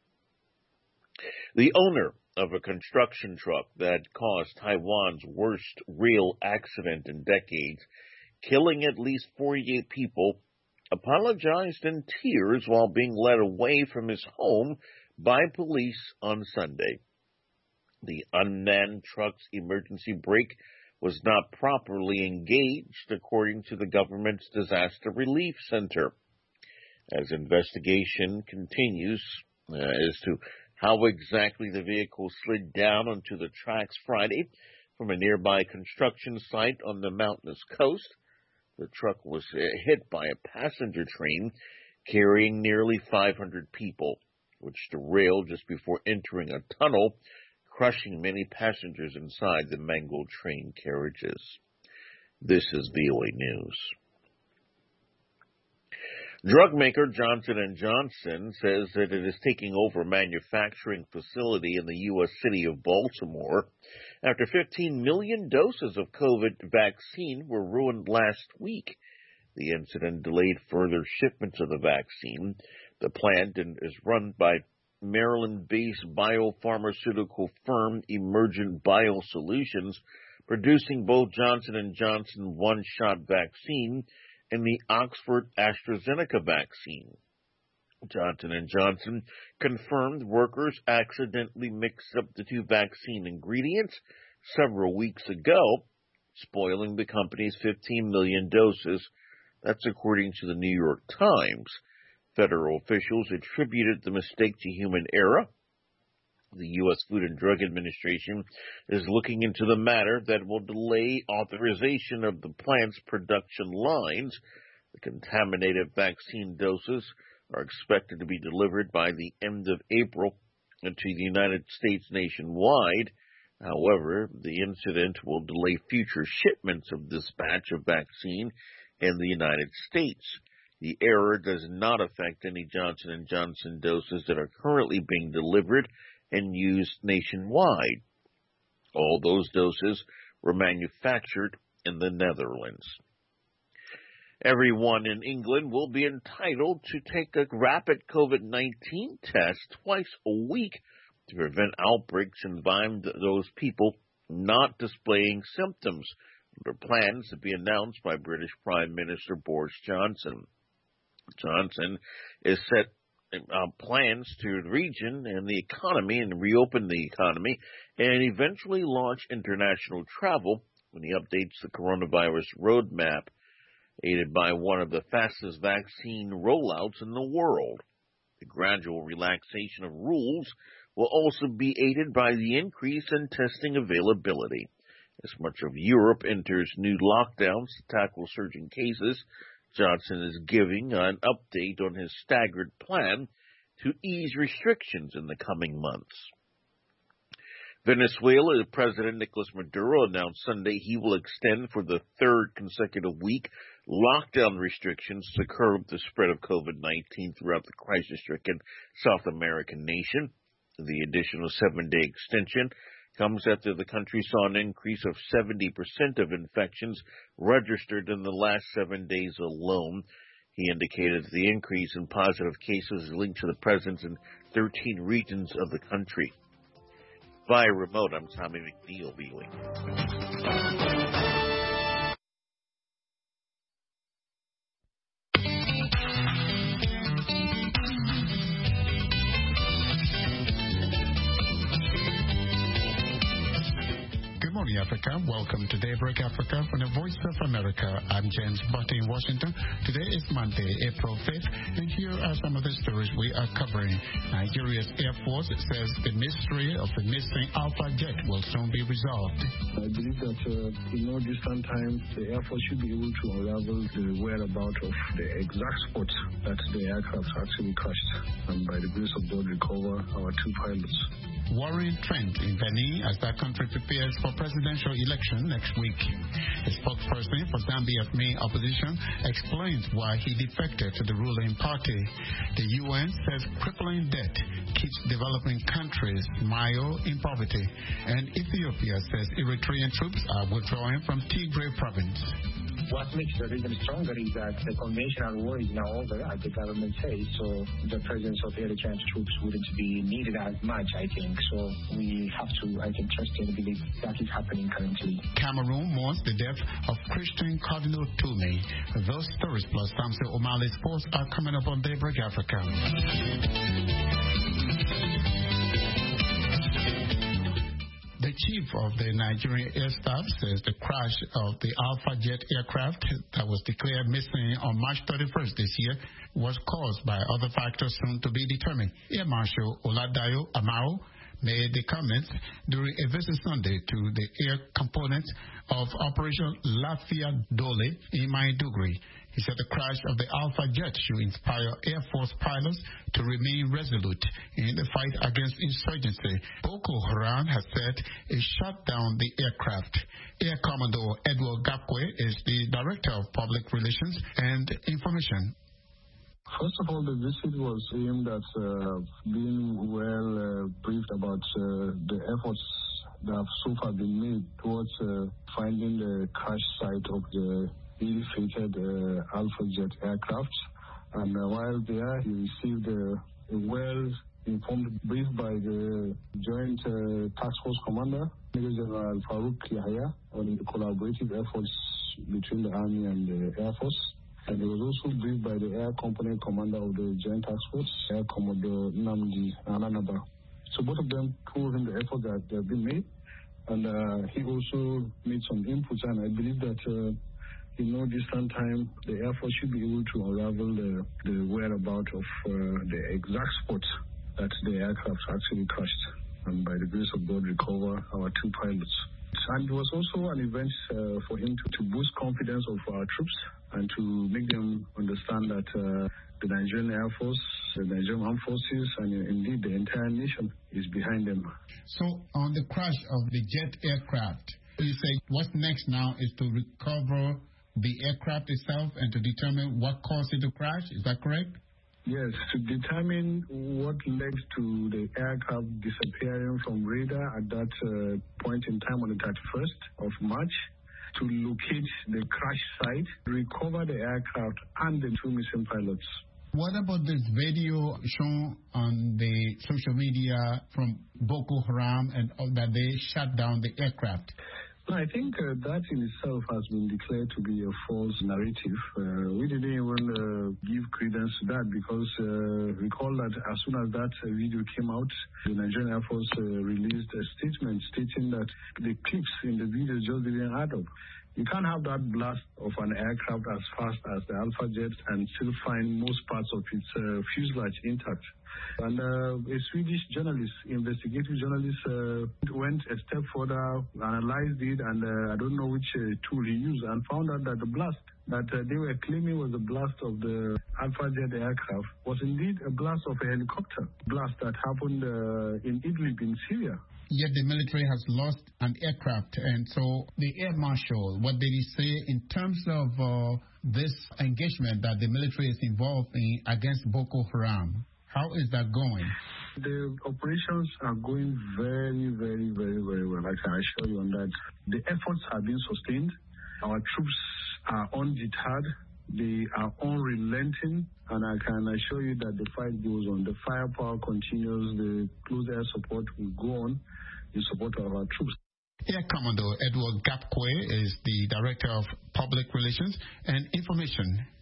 The owner of a construction truck that caused Taiwan's worst rail accident in decades, killing at least forty-eight people, apologized in tears while being led away from his home by police on Sunday. The unmanned truck's emergency brake was not properly engaged, according to the government's disaster relief center. As investigation continues uh, as to how exactly the vehicle slid down onto the tracks Friday from a nearby construction site on the mountainous coast, the truck was uh, hit by a passenger train carrying nearly five hundred people, which derailed just before entering a tunnel, crushing many passengers inside the mangled train carriages. This is V O A News. Drug maker Johnson and Johnson says that it is taking over a manufacturing facility in the U S city of Baltimore after fifteen million doses of COVID vaccine were ruined last week. The incident delayed further shipments of the vaccine. The plant is run by Maryland-based biopharmaceutical firm Emergent Biosolutions, producing both Johnson and Johnson one-shot vaccine and the Oxford AstraZeneca vaccine. Johnson and Johnson confirmed workers accidentally mixed up the two vaccine ingredients several weeks ago, spoiling the company's fifteen million doses. That's according to the New York Times. Federal officials attributed the mistake to human error. The U S Food and Drug Administration is looking into the matter that will delay authorization of the plant's production lines. The contaminated vaccine doses are expected to be delivered by the end of April to the United States nationwide. However, the incident will delay future shipments of this batch of vaccine in the United States. The error does not affect any Johnson and Johnson doses that are currently being delivered and used nationwide. All those doses were manufactured in the Netherlands. Everyone in England will be entitled to take a rapid COVID nineteen test twice a week to prevent outbreaks and find those people not displaying symptoms, under plans to be announced by British Prime Minister Boris Johnson. Johnson is set uh, plans to the region and the economy and reopen the economy and eventually launch international travel when he updates the coronavirus roadmap, aided by one of the fastest vaccine rollouts in the world. The gradual relaxation of rules will also be aided by the increase in testing availability. As much of Europe enters new lockdowns to tackle surging cases, Johnson is giving an update on his staggered plan to ease restrictions in the coming months. Venezuela President Nicolas Maduro announced Sunday he will extend for the third consecutive week lockdown restrictions to curb the spread of COVID nineteen throughout the crisis-stricken South American nation. The additional seven-day extension comes after the country saw an increase of seventy percent of infections registered in the last seven days alone. He indicated the increase in positive cases is linked to the presence in thirteen regions of the country. Via remote, I'm Tommy McNeil, V O A. Africa. Welcome to Daybreak Africa from the Voice of America. I'm James Butte in Washington. Today is Monday, April fifth, and here are some of the stories we are covering. Nigeria's Air Force says the mystery of the missing Alpha jet will soon be resolved. I believe that uh, in no distant time, the Air Force should be able to unravel the whereabouts of the exact spot that the aircraft actually crashed, and by the grace of God, recover our two pilots. Worrying trend in Benin as that country prepares for presidential election next week. A spokesperson for Zambia's main opposition explains why he defected to the ruling party. The U N says crippling debt keeps developing countries mired in poverty. And Ethiopia says Eritrean troops are withdrawing from Tigray province. What makes it even stronger is that the conventional war is now over, as the government says, so the presence of Eritrean troops wouldn't be needed as much, I think. So we have to, I think, trust and believe that is happening currently. Cameroon mourns the death of Christian Cardinal Toomey. Those stories plus Samson O'Malley's sports are coming up on Daybreak Africa. The chief of the Nigerian Air Staff says the crash of the Alpha jet aircraft that was declared missing on March thirty-first this year was caused by other factors soon to be determined. Air Marshal Oladayo Amao made the comments during a visit Sunday to the air component of Operation Lafia Dole in Maiduguri. He said the crash of the Alpha jet should inspire Air Force pilots to remain resolute in the fight against insurgency. Boko Haram has said it shut down the aircraft. Air Commodore Edward Gapwe is the Director of Public Relations and Information. First of all, the visit was aimed at uh, being well uh, briefed about uh, the efforts that have so far been made towards uh, finding the crash site of the ill-fated uh, Alpha jet aircraft. And uh, while there, he received uh, a well-informed brief by the Joint uh, Task Force Commander, Major General Farouk Yahya, on the collaborative efforts between the Army and the Air Force. And he was also briefed by the Air Component Commander of the Joint Task Force, Air Commodore Nnamdi Ananaba. So both of them told him the effort that have been made, and uh, he also made some inputs, and I believe that uh, in no distant time, the Air Force should be able to unravel the, the whereabouts of uh, the exact spot that the aircraft actually crashed, and by the grace of God, recover our two pilots. And it was also an event uh, for him to, to boost confidence of our troops and to make them understand that uh, the Nigerian Air Force, the Nigerian Armed Forces, and uh, indeed the entire nation is behind them. So on the crash of the jet aircraft, you say what's next now is to recover the aircraft itself and to determine what caused it to crash. Is that correct? Yes, to determine what led to the aircraft disappearing from radar at that uh, point in time on the thirty-first of March, to locate the crash site, recover the aircraft and the two missing pilots. What about this video shown on the social media from Boko Haram and uh, that they shut down the aircraft? I think uh, that in itself has been declared to be a false narrative. Uh, we didn't even uh, give credence to that because uh, recall that as soon as that uh, video came out, the Nigerian Air Force uh, released a statement stating that the clips in the video just didn't add up. You can't have that blast of an aircraft as fast as the Alpha jet and still find most parts of its uh, fuselage intact. And uh, a Swedish journalist, investigative journalist, uh, went a step further, analyzed it, and uh, I don't know which uh, tool he used, and found out that the blast that uh, they were claiming was the blast of the Alpha jet aircraft was indeed a blast of a helicopter blast that happened uh, in Idlib in Syria. Yet the military has lost an aircraft, and so the Air Marshal, what did he say in terms of uh, this engagement that the military is involved in against Boko Haram? How is that going? The operations are going very, very, very, very well. I can assure you on that. The efforts have been sustained. Our troops are undeterred. They are unrelenting, and I can assure you that the fight goes on. The firepower continues. The close air support will go on in support of our troops. Air Commodore Edward Gapwe is the Director of Public Relations and Information.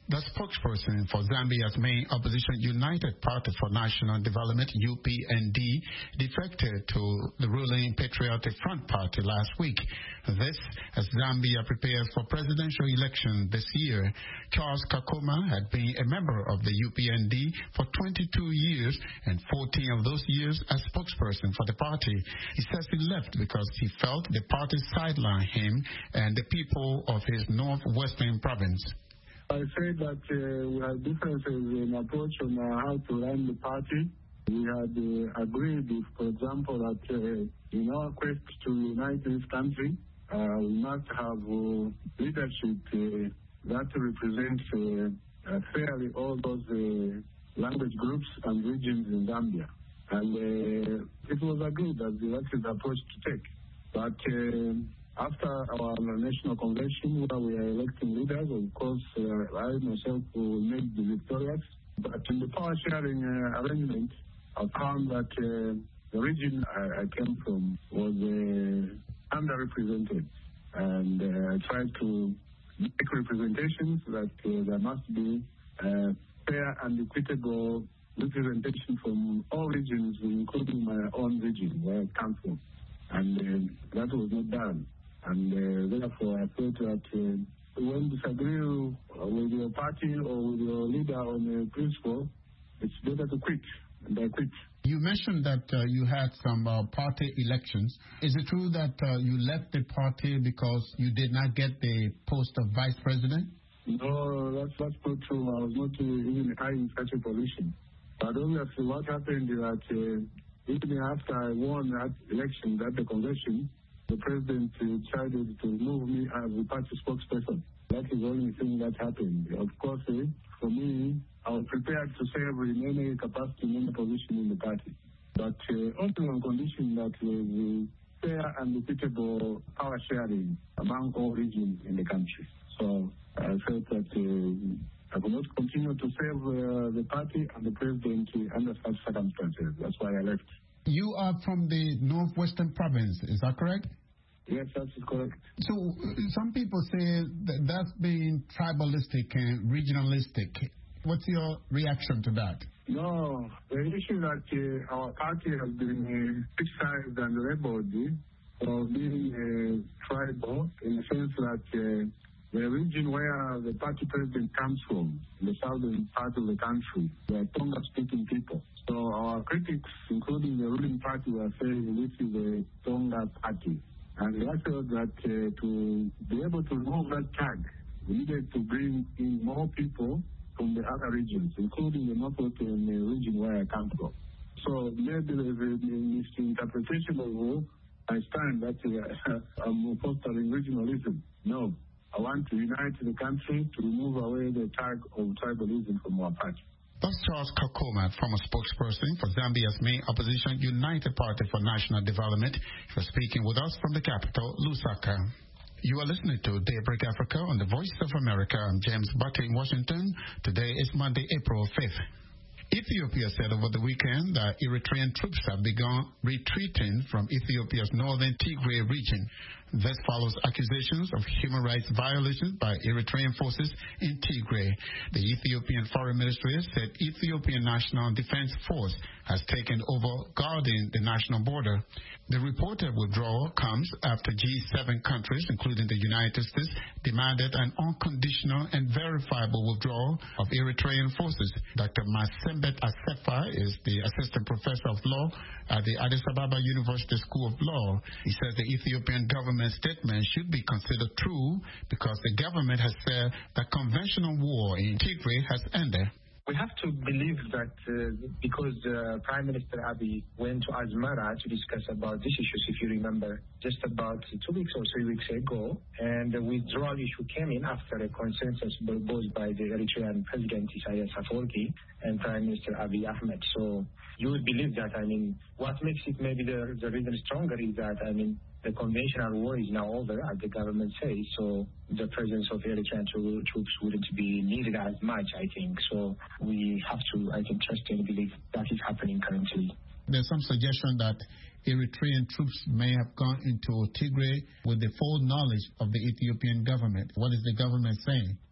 The spokesperson for Zambia's main opposition United Party for National Development, U P N D, defected to the ruling Patriotic Front Party last week. This as Zambia prepares for presidential election this year. Charles Kakoma had been a member of the U P N D for twenty-two years and fourteen of those years as spokesperson for the party. He says he left because he felt the party sidelined him and the people of his northwestern province. I say that uh, we have differences in approach on uh, how to run the party. We had uh, agreed, if, for example, that uh, in our quest to unite this country, uh, we must have uh, leadership uh, that represents uh, uh, fairly all those uh, language groups and regions in Zambia. And uh, it was agreed that that is the approach to take. But uh, after our national convention, where we are electing leaders, of course, uh, I myself will make the victorious. But in the power sharing uh, arrangement, I found that uh, the region I, I came from was uh, underrepresented. And uh, I tried to make representations that uh, there must be uh, fair and equitable representation from all regions, including my own region, where I come from. And uh, that was not done. And uh, therefore, I thought that uh, when you disagree with your party or with your leader on a principle, it's better to quit. And I quit. You mentioned that uh, you had some uh, party elections. Is it true that uh, you left the party because you did not get the post of vice president? No, that's, that's not true. I was not uh, even high in such a position. But obviously, what happened is that uh, even after I won that election at the convention, the president uh, decided to move me as the party spokesperson. That is the only thing that happened. Of course, uh, for me, I was prepared to serve in any capacity, in any position in the party. But uh, only on condition that there is fair and equitable power sharing among all regions in the country. So I felt that uh, I could not continue to serve uh, the party and the president under such circumstances. That's why I left. You are from the northwestern province, is that correct? Yes, that's correct. So uh, some people say that that's being tribalistic and regionalistic. What's your reaction to that? No, the issue that uh, our party has been uh, criticized and labeled for being uh, tribal in the sense that uh, the region where the party president comes from, in the southern part of the country, they are Tonga-speaking people. So our critics, including the ruling party, were saying this is a Tonga party. And I felt that uh, to be able to remove that tag, we needed to bring in more people from the other regions, including the northwestern region where I come from. So maybe there's a misinterpretation of my stand that uh, I'm fostering regionalism. No, I want to unite the country to remove away the tag of tribalism from our party. That's Charles Kakoma, former spokesperson for Zambia's main opposition United Party for National Development. He was speaking with us from the capital, Lusaka. You are listening to Daybreak Africa on the Voice of America. I'm James Butte in Washington. Today is Monday, April fifth. Ethiopia said over the weekend that Eritrean troops have begun retreating from Ethiopia's northern Tigray region. This follows accusations of human rights violations by Eritrean forces in Tigray. The Ethiopian Foreign Ministry said Ethiopian National Defense Force has taken over guarding the national border. The reported withdrawal comes after G seven countries, including the United States, demanded an unconditional and verifiable withdrawal of Eritrean forces. Doctor Masembet Asefa is the assistant professor of law at the Addis Ababa University School of Law. He says the Ethiopian government statement should be considered true because the government has said that conventional war in Tigray has ended. We have to believe that uh, because uh, Prime Minister Abiy went to Asmara to discuss about these issues, if you remember, just about two weeks or three weeks ago, and the withdrawal issue came in after a consensus both by the Eritrean President Isaias Afwerki and Prime Minister Abiy Ahmed. So you would believe that. I mean, what makes it maybe the, the reason stronger is that, I mean, the conventional war is now over, as the government says, so the presence of Eritrean troops wouldn't be needed as much, I think. So we have to, I think, trust and believe that is happening currently. There's some suggestion that Eritrean troops may have gone into Tigray with the full knowledge of the Ethiopian government. What is the government saying?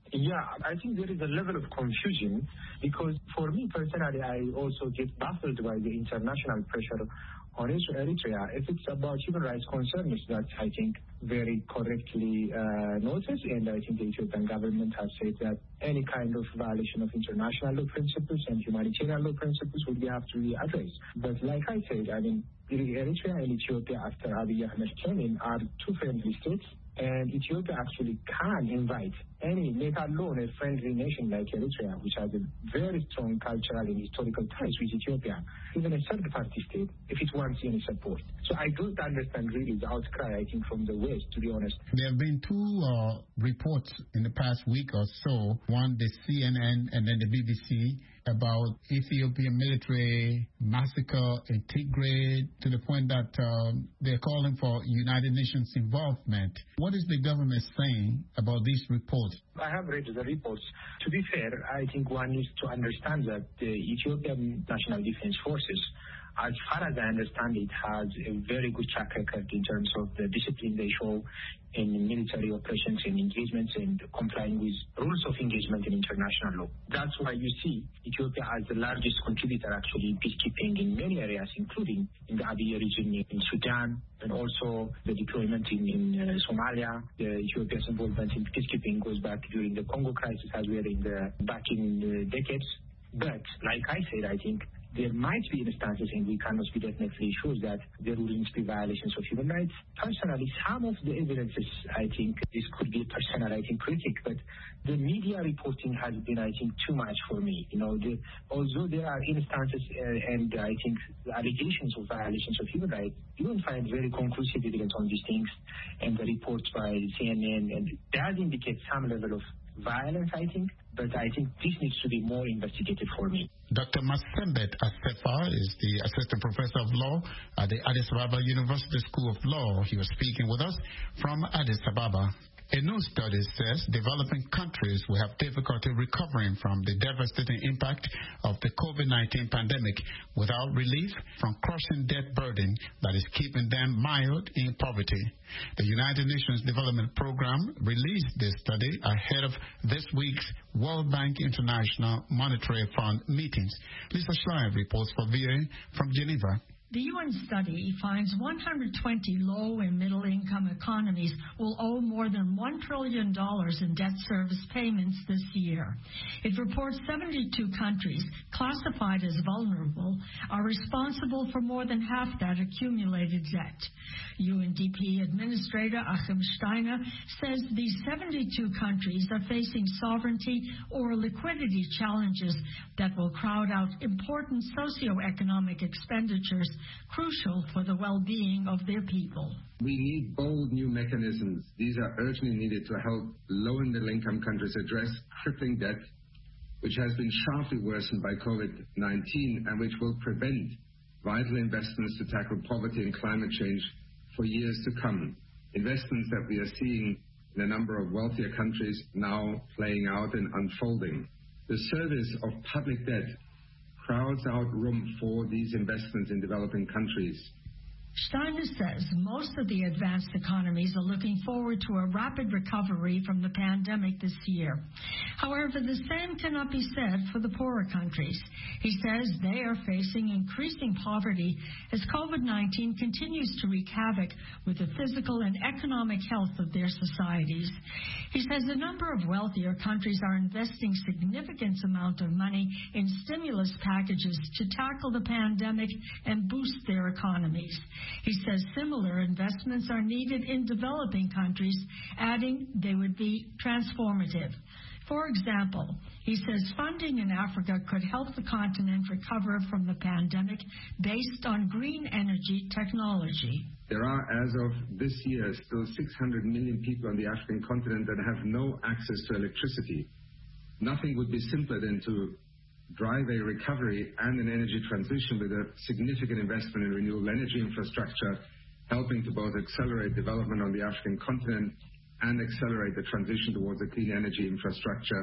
Yeah, I think there is a level of confusion because for me personally, I also get baffled by the international pressure on Eritrea. If it's about human rights concerns, that I think very correctly uh, noticed, and I think the Ethiopian government has said that any kind of violation of international law principles and humanitarian law principles would be have to be addressed. But like I said, I mean, Eritrea and Ethiopia after Abiy Ahmed came in are two friendly states. And Ethiopia actually can invite any, let alone a friendly nation like Eritrea, which has a very strong cultural and historical ties with Ethiopia, even a third-party state, if it wants any support. So I don't understand really the outcry, I think, from the West, to be honest. There have been two uh, reports in the past week or so, one the C N N and then the B B C, about Ethiopian military massacre in Tigray to the point that um, they're calling for United Nations involvement. What is the government saying about these reports? I have read the reports. To be fair, I think one needs to understand that the Ethiopian National Defense Forces, as far as I understand it, has a very good track record in terms of the discipline they show in military operations and engagements and complying with rules of engagement in international law. That's why you see Ethiopia as the largest contributor actually in peacekeeping in many areas, including in the Abyei region in Sudan, and also the deployment in, in uh, Somalia. The Ethiopia's involvement in peacekeeping goes back during the Congo crisis as well in the back in the decades. But like I said, I think there might be instances, and we cannot be definitely sure that there will be violations of human rights. Personally, some of the evidences, I think, this could be a personal, I think, critic, but the media reporting has been, I think, too much for me. You know, the, although there are instances uh, and I think allegations of violations of human rights, you don't find very conclusive evidence on these things, and the reports by C N N and does indicate some level of violence, I think, but I think this needs to be more investigated for me. Doctor Masembet Asefa is the Assistant Professor of Law at the Addis Ababa University School of Law. He was speaking with us from Addis Ababa. A new study says developing countries will have difficulty recovering from the devastating impact of the COVID nineteen pandemic without relief from crushing debt burden that is keeping them mired in poverty. The United Nations Development Program released this study ahead of this week's World Bank International Monetary Fund meetings. Lisa Schlein reports for V A from Geneva. The U N study finds one hundred twenty low- and middle-income economies will owe more than one trillion dollars in debt service payments this year. It reports seventy-two countries classified as vulnerable are responsible for more than half that accumulated debt. U N D P Administrator Achim Steiner says these seventy-two countries are facing sovereignty or liquidity challenges that will crowd out important socioeconomic expenditures crucial for the well-being of their people. We need bold new mechanisms. These are urgently needed to help low and middle-income countries address crippling debt, which has been sharply worsened by COVID nineteen and which will prevent vital investments to tackle poverty and climate change for years to come. Investments that we are seeing in a number of wealthier countries now playing out and unfolding. The service of public debt crowds out room for these investments in developing countries. Steiner says most of the advanced economies are looking forward to a rapid recovery from the pandemic this year. However, the same cannot be said for the poorer countries. He says they are facing increasing poverty as COVID nineteen continues to wreak havoc with the physical and economic health of their societies. He says a number of wealthier countries are investing significant amounts of money in stimulus packages to tackle the pandemic and boost their economies. He says similar investments are needed in developing countries, adding they would be transformative. For example, he says funding in Africa could help the continent recover from the pandemic based on green energy technology. There are, as of this year, still six hundred million people on the African continent that have no access to electricity. Nothing would be simpler than to drive a recovery and an energy transition with a significant investment in renewable energy infrastructure, helping to both accelerate development on the African continent and accelerate the transition towards a clean energy infrastructure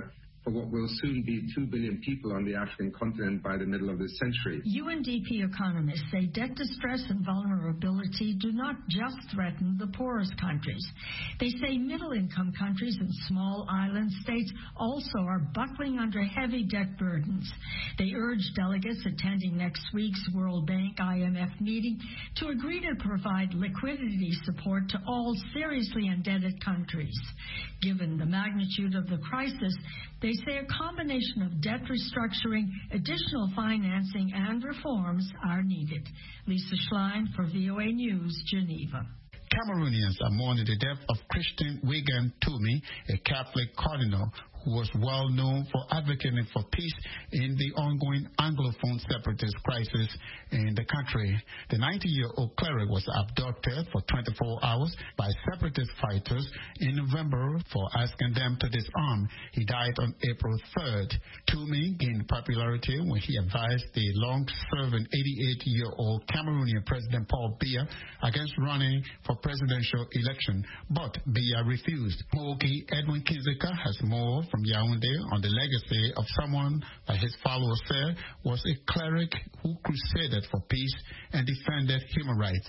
for what will soon be two billion people on the African continent by the middle of this century. U N D P economists say debt distress and vulnerability do not just threaten the poorest countries. They say middle-income countries and small island states also are buckling under heavy debt burdens. They urge delegates attending next week's World Bank I M F meeting to agree to provide liquidity support to all seriously indebted countries. Given the magnitude of the crisis, they say a combination of debt restructuring, additional financing, and reforms are needed. Lisa Schlein for V O A News, Geneva. Cameroonians are mourning the death of Christian Wigan Tumi, a Catholic cardinal who was well known for advocating for peace in the ongoing Anglophone separatist crisis in the country. The ninety-year-old cleric was abducted for twenty-four hours by separatist fighters in November for asking them to disarm. He died on April third. Tumi gained popularity when he advised the long-serving eighty-eight-year-old Cameroonian President Paul Biya against running for presidential election, but Biya refused. Mogi Edwin Kinzeka has more from Yaoundé on the legacy of someone that his followers said was a cleric who crusaded for peace and defended human rights.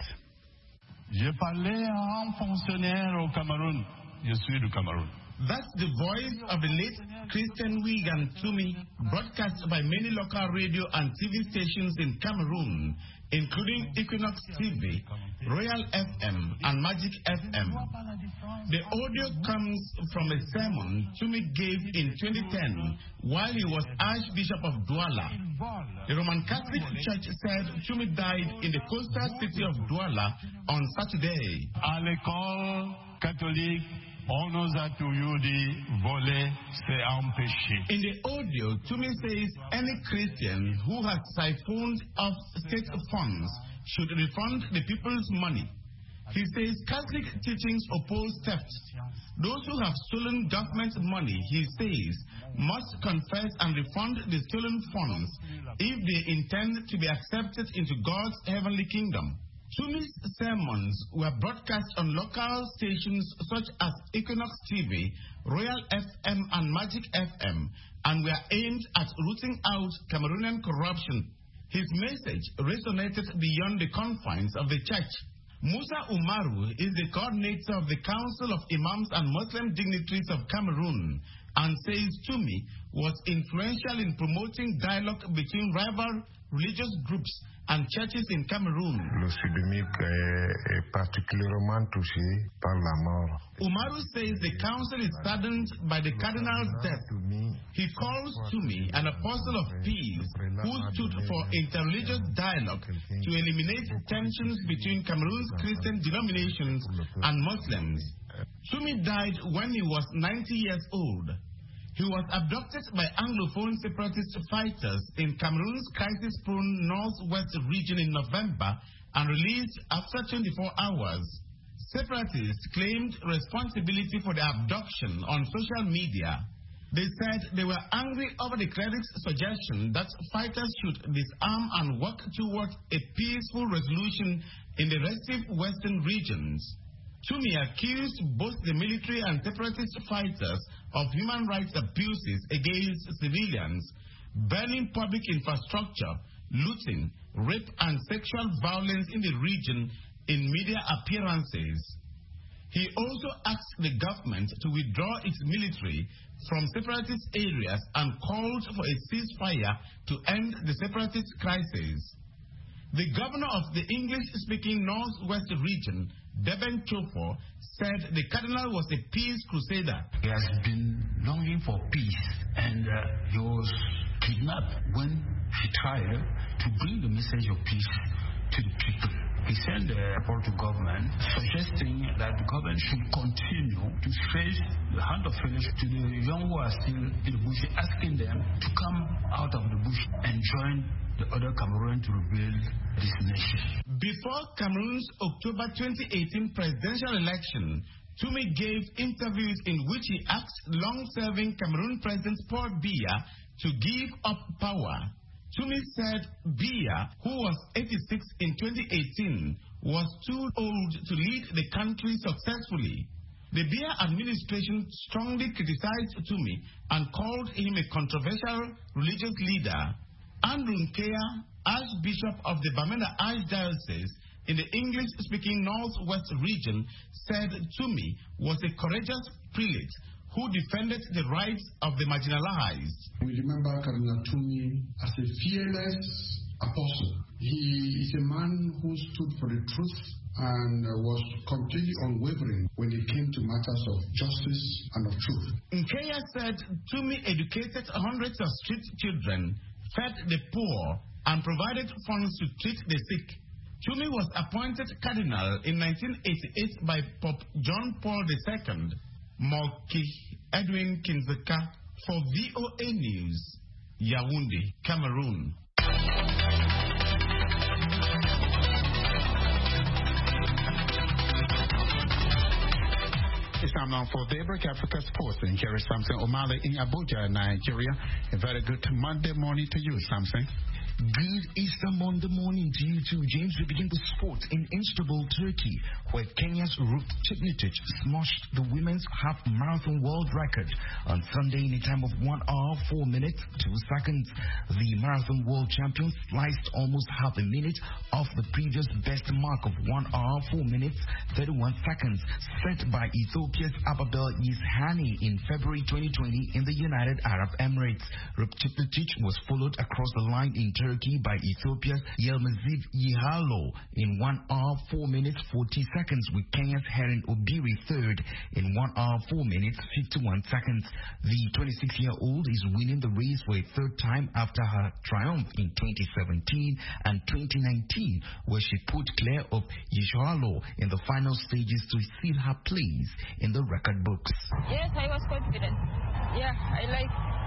J'ai parlé à un fonctionnaire au Cameroun. Je suis du Cameroun. That's the voice of the late Christian Wigan Tumi, broadcast by many local radio and T V stations in Cameroon, including Equinox T V, Royal F M, and Magic F M. The audio comes from a sermon Tumi gave in twenty ten while he was Archbishop of Douala. The Roman Catholic Church said Tumi died in the coastal city of Douala on Saturday. À l'école catholique, on nous a toujours dit voler, c'est un péché. In the audio, Tumi says any Christian who has siphoned off state funds should refund the people's money. He says Catholic teachings oppose theft. Those who have stolen government money, he says, must confess and refund the stolen funds if they intend to be accepted into God's heavenly kingdom. Tumi's sermons were broadcast on local stations such as Equinox T V, Royal F M, and Magic F M, and were aimed at rooting out Cameroonian corruption. His message resonated beyond the confines of the church. Musa Umaru is the coordinator of the Council of Imams and Muslim Dignitaries of Cameroon and says Tumi was influential in promoting dialogue between rival religious groups and churches in Cameroon. Le Sud-Mic est particulièrement touché par la mort. Umaru says the council is saddened by the cardinal's death. He calls Tumi an apostle of peace who stood for interreligious dialogue to eliminate tensions between Cameroon's Christian denominations and Muslims. Tumi died when he was ninety years old. He was abducted by Anglophone separatist fighters in Cameroon's crisis-prone northwest region in November and released after twenty-four hours. Separatists claimed responsibility for the abduction on social media. They said they were angry over the cleric's suggestion that fighters should disarm and work towards a peaceful resolution in the restive western regions. Tumi accused both the military and separatist fighters of human rights abuses against civilians, burning public infrastructure, looting, rape, and sexual violence in the region in media appearances. He also asked the government to withdraw its military from separatist areas and called for a ceasefire to end the separatist crisis. The governor of the English-speaking Northwest region, Deben Chofo, said the cardinal was a peace crusader. He has been longing for peace, and uh, he was kidnapped when he tried to bring the message of peace to the people. He sent a report to government suggesting that the government should continue to stretch the hand of fellowship to the young who are still in the bush, asking them to come out of the bush and join the other Cameroon to rebuild this nation. Before Cameroon's October twenty eighteen presidential election, Tumi gave interviews in which he asked long-serving Cameroon President Paul Biya to give up power. Tumi said Biya, who was eighty-six in twenty eighteen, was too old to lead the country successfully. The Biya administration strongly criticized Tumi and called him a controversial religious leader. Andrew Nkea, Archbishop of the Bamenda Archdiocese in the English-speaking Northwest region, said Tumi was a courageous prelate who defended the rights of the marginalized. We remember Cardinal Tumi as a fearless apostle. He is a man who stood for the truth and was completely unwavering when it came to matters of justice and of truth. Nkea said Tumi educated hundreds of street children, fed the poor, and provided funds to treat the sick. Tumi was appointed cardinal in nineteen eighty-eight by Pope John Paul the Second. Moki Edwin Kinzeka for V O A News, Yaoundé, Cameroon. It's time now for Daybreak Africa Sports, and here is Samson Omale in Abuja, Nigeria. A very good Monday morning to you, Samson. Good Easter Monday morning to you too, James. We begin the sport in Istanbul, Turkey, where Kenya's Ruth Chepngetich smashed the women's half marathon world record on Sunday in a time of one hour, four minutes, two seconds. The marathon world champion sliced almost half a minute off the previous best mark of one hour, four minutes, thirty-one seconds, set by Ethiopia's Ababel Yishani in February twenty twenty in the United Arab Emirates. Ruth Chepngetich was followed across the line in Turkey by Ethiopia's Yilmaz Yihalo in one hour, four minutes, forty seconds, with Kenya's Helen Obiri third in one hour, four minutes, fifty-one seconds. The twenty-six-year-old is winning the race for a third time after her triumph in twenty seventeen and twenty nineteen, where she put clear of Yihalo in the final stages to seal her place in the record books. Yes, I was confident. Yeah, I like,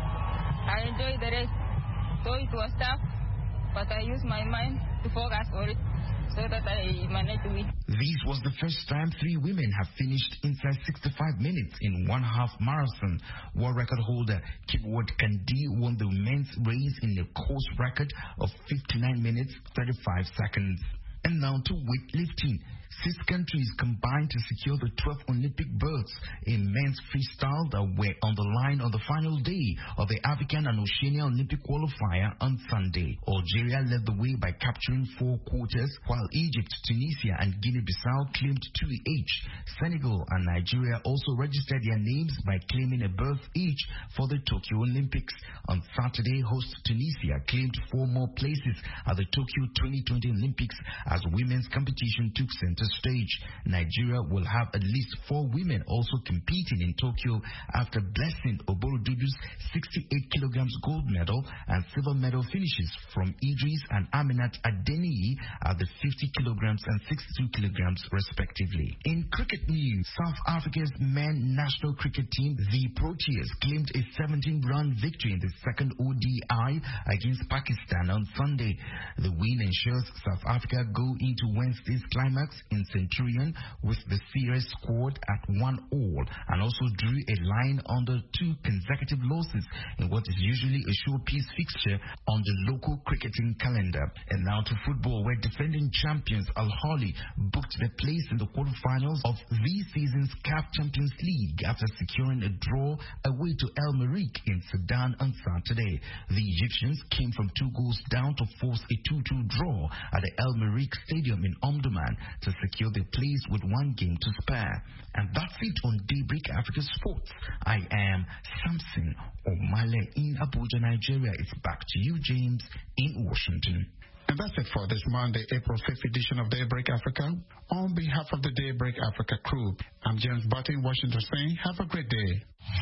I enjoyed the race. So it was tough, but I used my mind to focus on it so that I managed to win. This was the first time three women have finished inside sixty-five minutes in one half marathon. World record holder Kipwat Kandi won the men's race in a course record of fifty-nine minutes, thirty-five seconds. And now to weightlifting. Six countries combined to secure the twelfth Olympic berths in men's freestyle that were on the line on the final day of the African and Oceania Olympic qualifier on Sunday. Algeria led the way by capturing four quarters, while Egypt, Tunisia, and Guinea-Bissau claimed two each. Senegal and Nigeria also registered their names by claiming a berth each for the Tokyo Olympics. On Saturday, host Tunisia claimed four more places at the Tokyo twenty twenty Olympics as women's competition took center stage. Nigeria will have at least four women also competing in Tokyo after blessing Oborodudu's sixty-eight kilograms gold medal and silver medal finishes from Idris and Aminat Adeniyi at the fifty kilograms and sixty-two kilograms respectively. In cricket news, South Africa's men national cricket team, the Proteas, claimed a seventeen-run victory in the second O D I against Pakistan on Sunday. The win ensures South Africa go into Wednesday's climax in Centurion with the serious squad at one all, and also drew a line under two consecutive losses in what is usually a showpiece fixture on the local cricketing calendar. And now to football, where defending champions Al Ahly booked their place in the quarterfinals of this season's C A F Champions League after securing a draw away to El Merreikh in Sudan on Saturday. The Egyptians came from two goals down to force a two two draw at the El Merreikh Stadium in Omdurman to secure their place with one game to spare. And that's it on Daybreak Africa Sports. I am Samson Omale in Abuja, Nigeria. It's back to you, James, in Washington. And that's it for this Monday, April fifth edition of Daybreak Africa. On behalf of the Daybreak Africa crew, I'm James Butt in Washington saying, have a great day.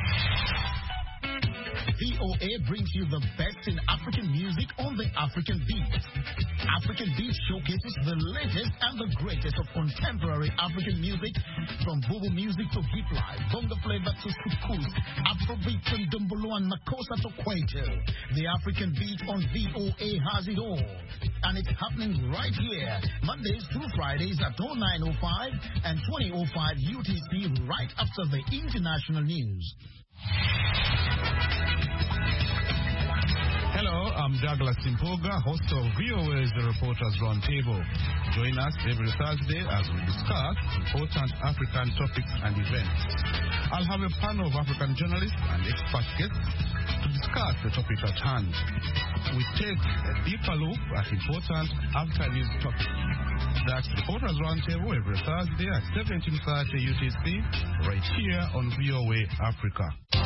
V O A brings you the best in African music on the African Beat. African Beat showcases the latest and the greatest of contemporary African music, from boobo music to hip life, bongo flavor to soukous, Afrobeat and dumbolo and makossa to kwaito. The African Beat on V O A has it all, and it's happening right here, Mondays through Fridays at oh nine oh five and twenty oh five U T C, right after the international news. Hello, I'm I'm Douglas Simpoga, host of V O A's The Reporters Roundtable. Join us every Thursday as we discuss important African topics and events. I'll have a panel of African journalists and expert guests to discuss the topic at hand. We take a deeper look at important after-news topics. That's Reporters Roundtable every Thursday at seventeen thirty U T C, right here on V O A Africa.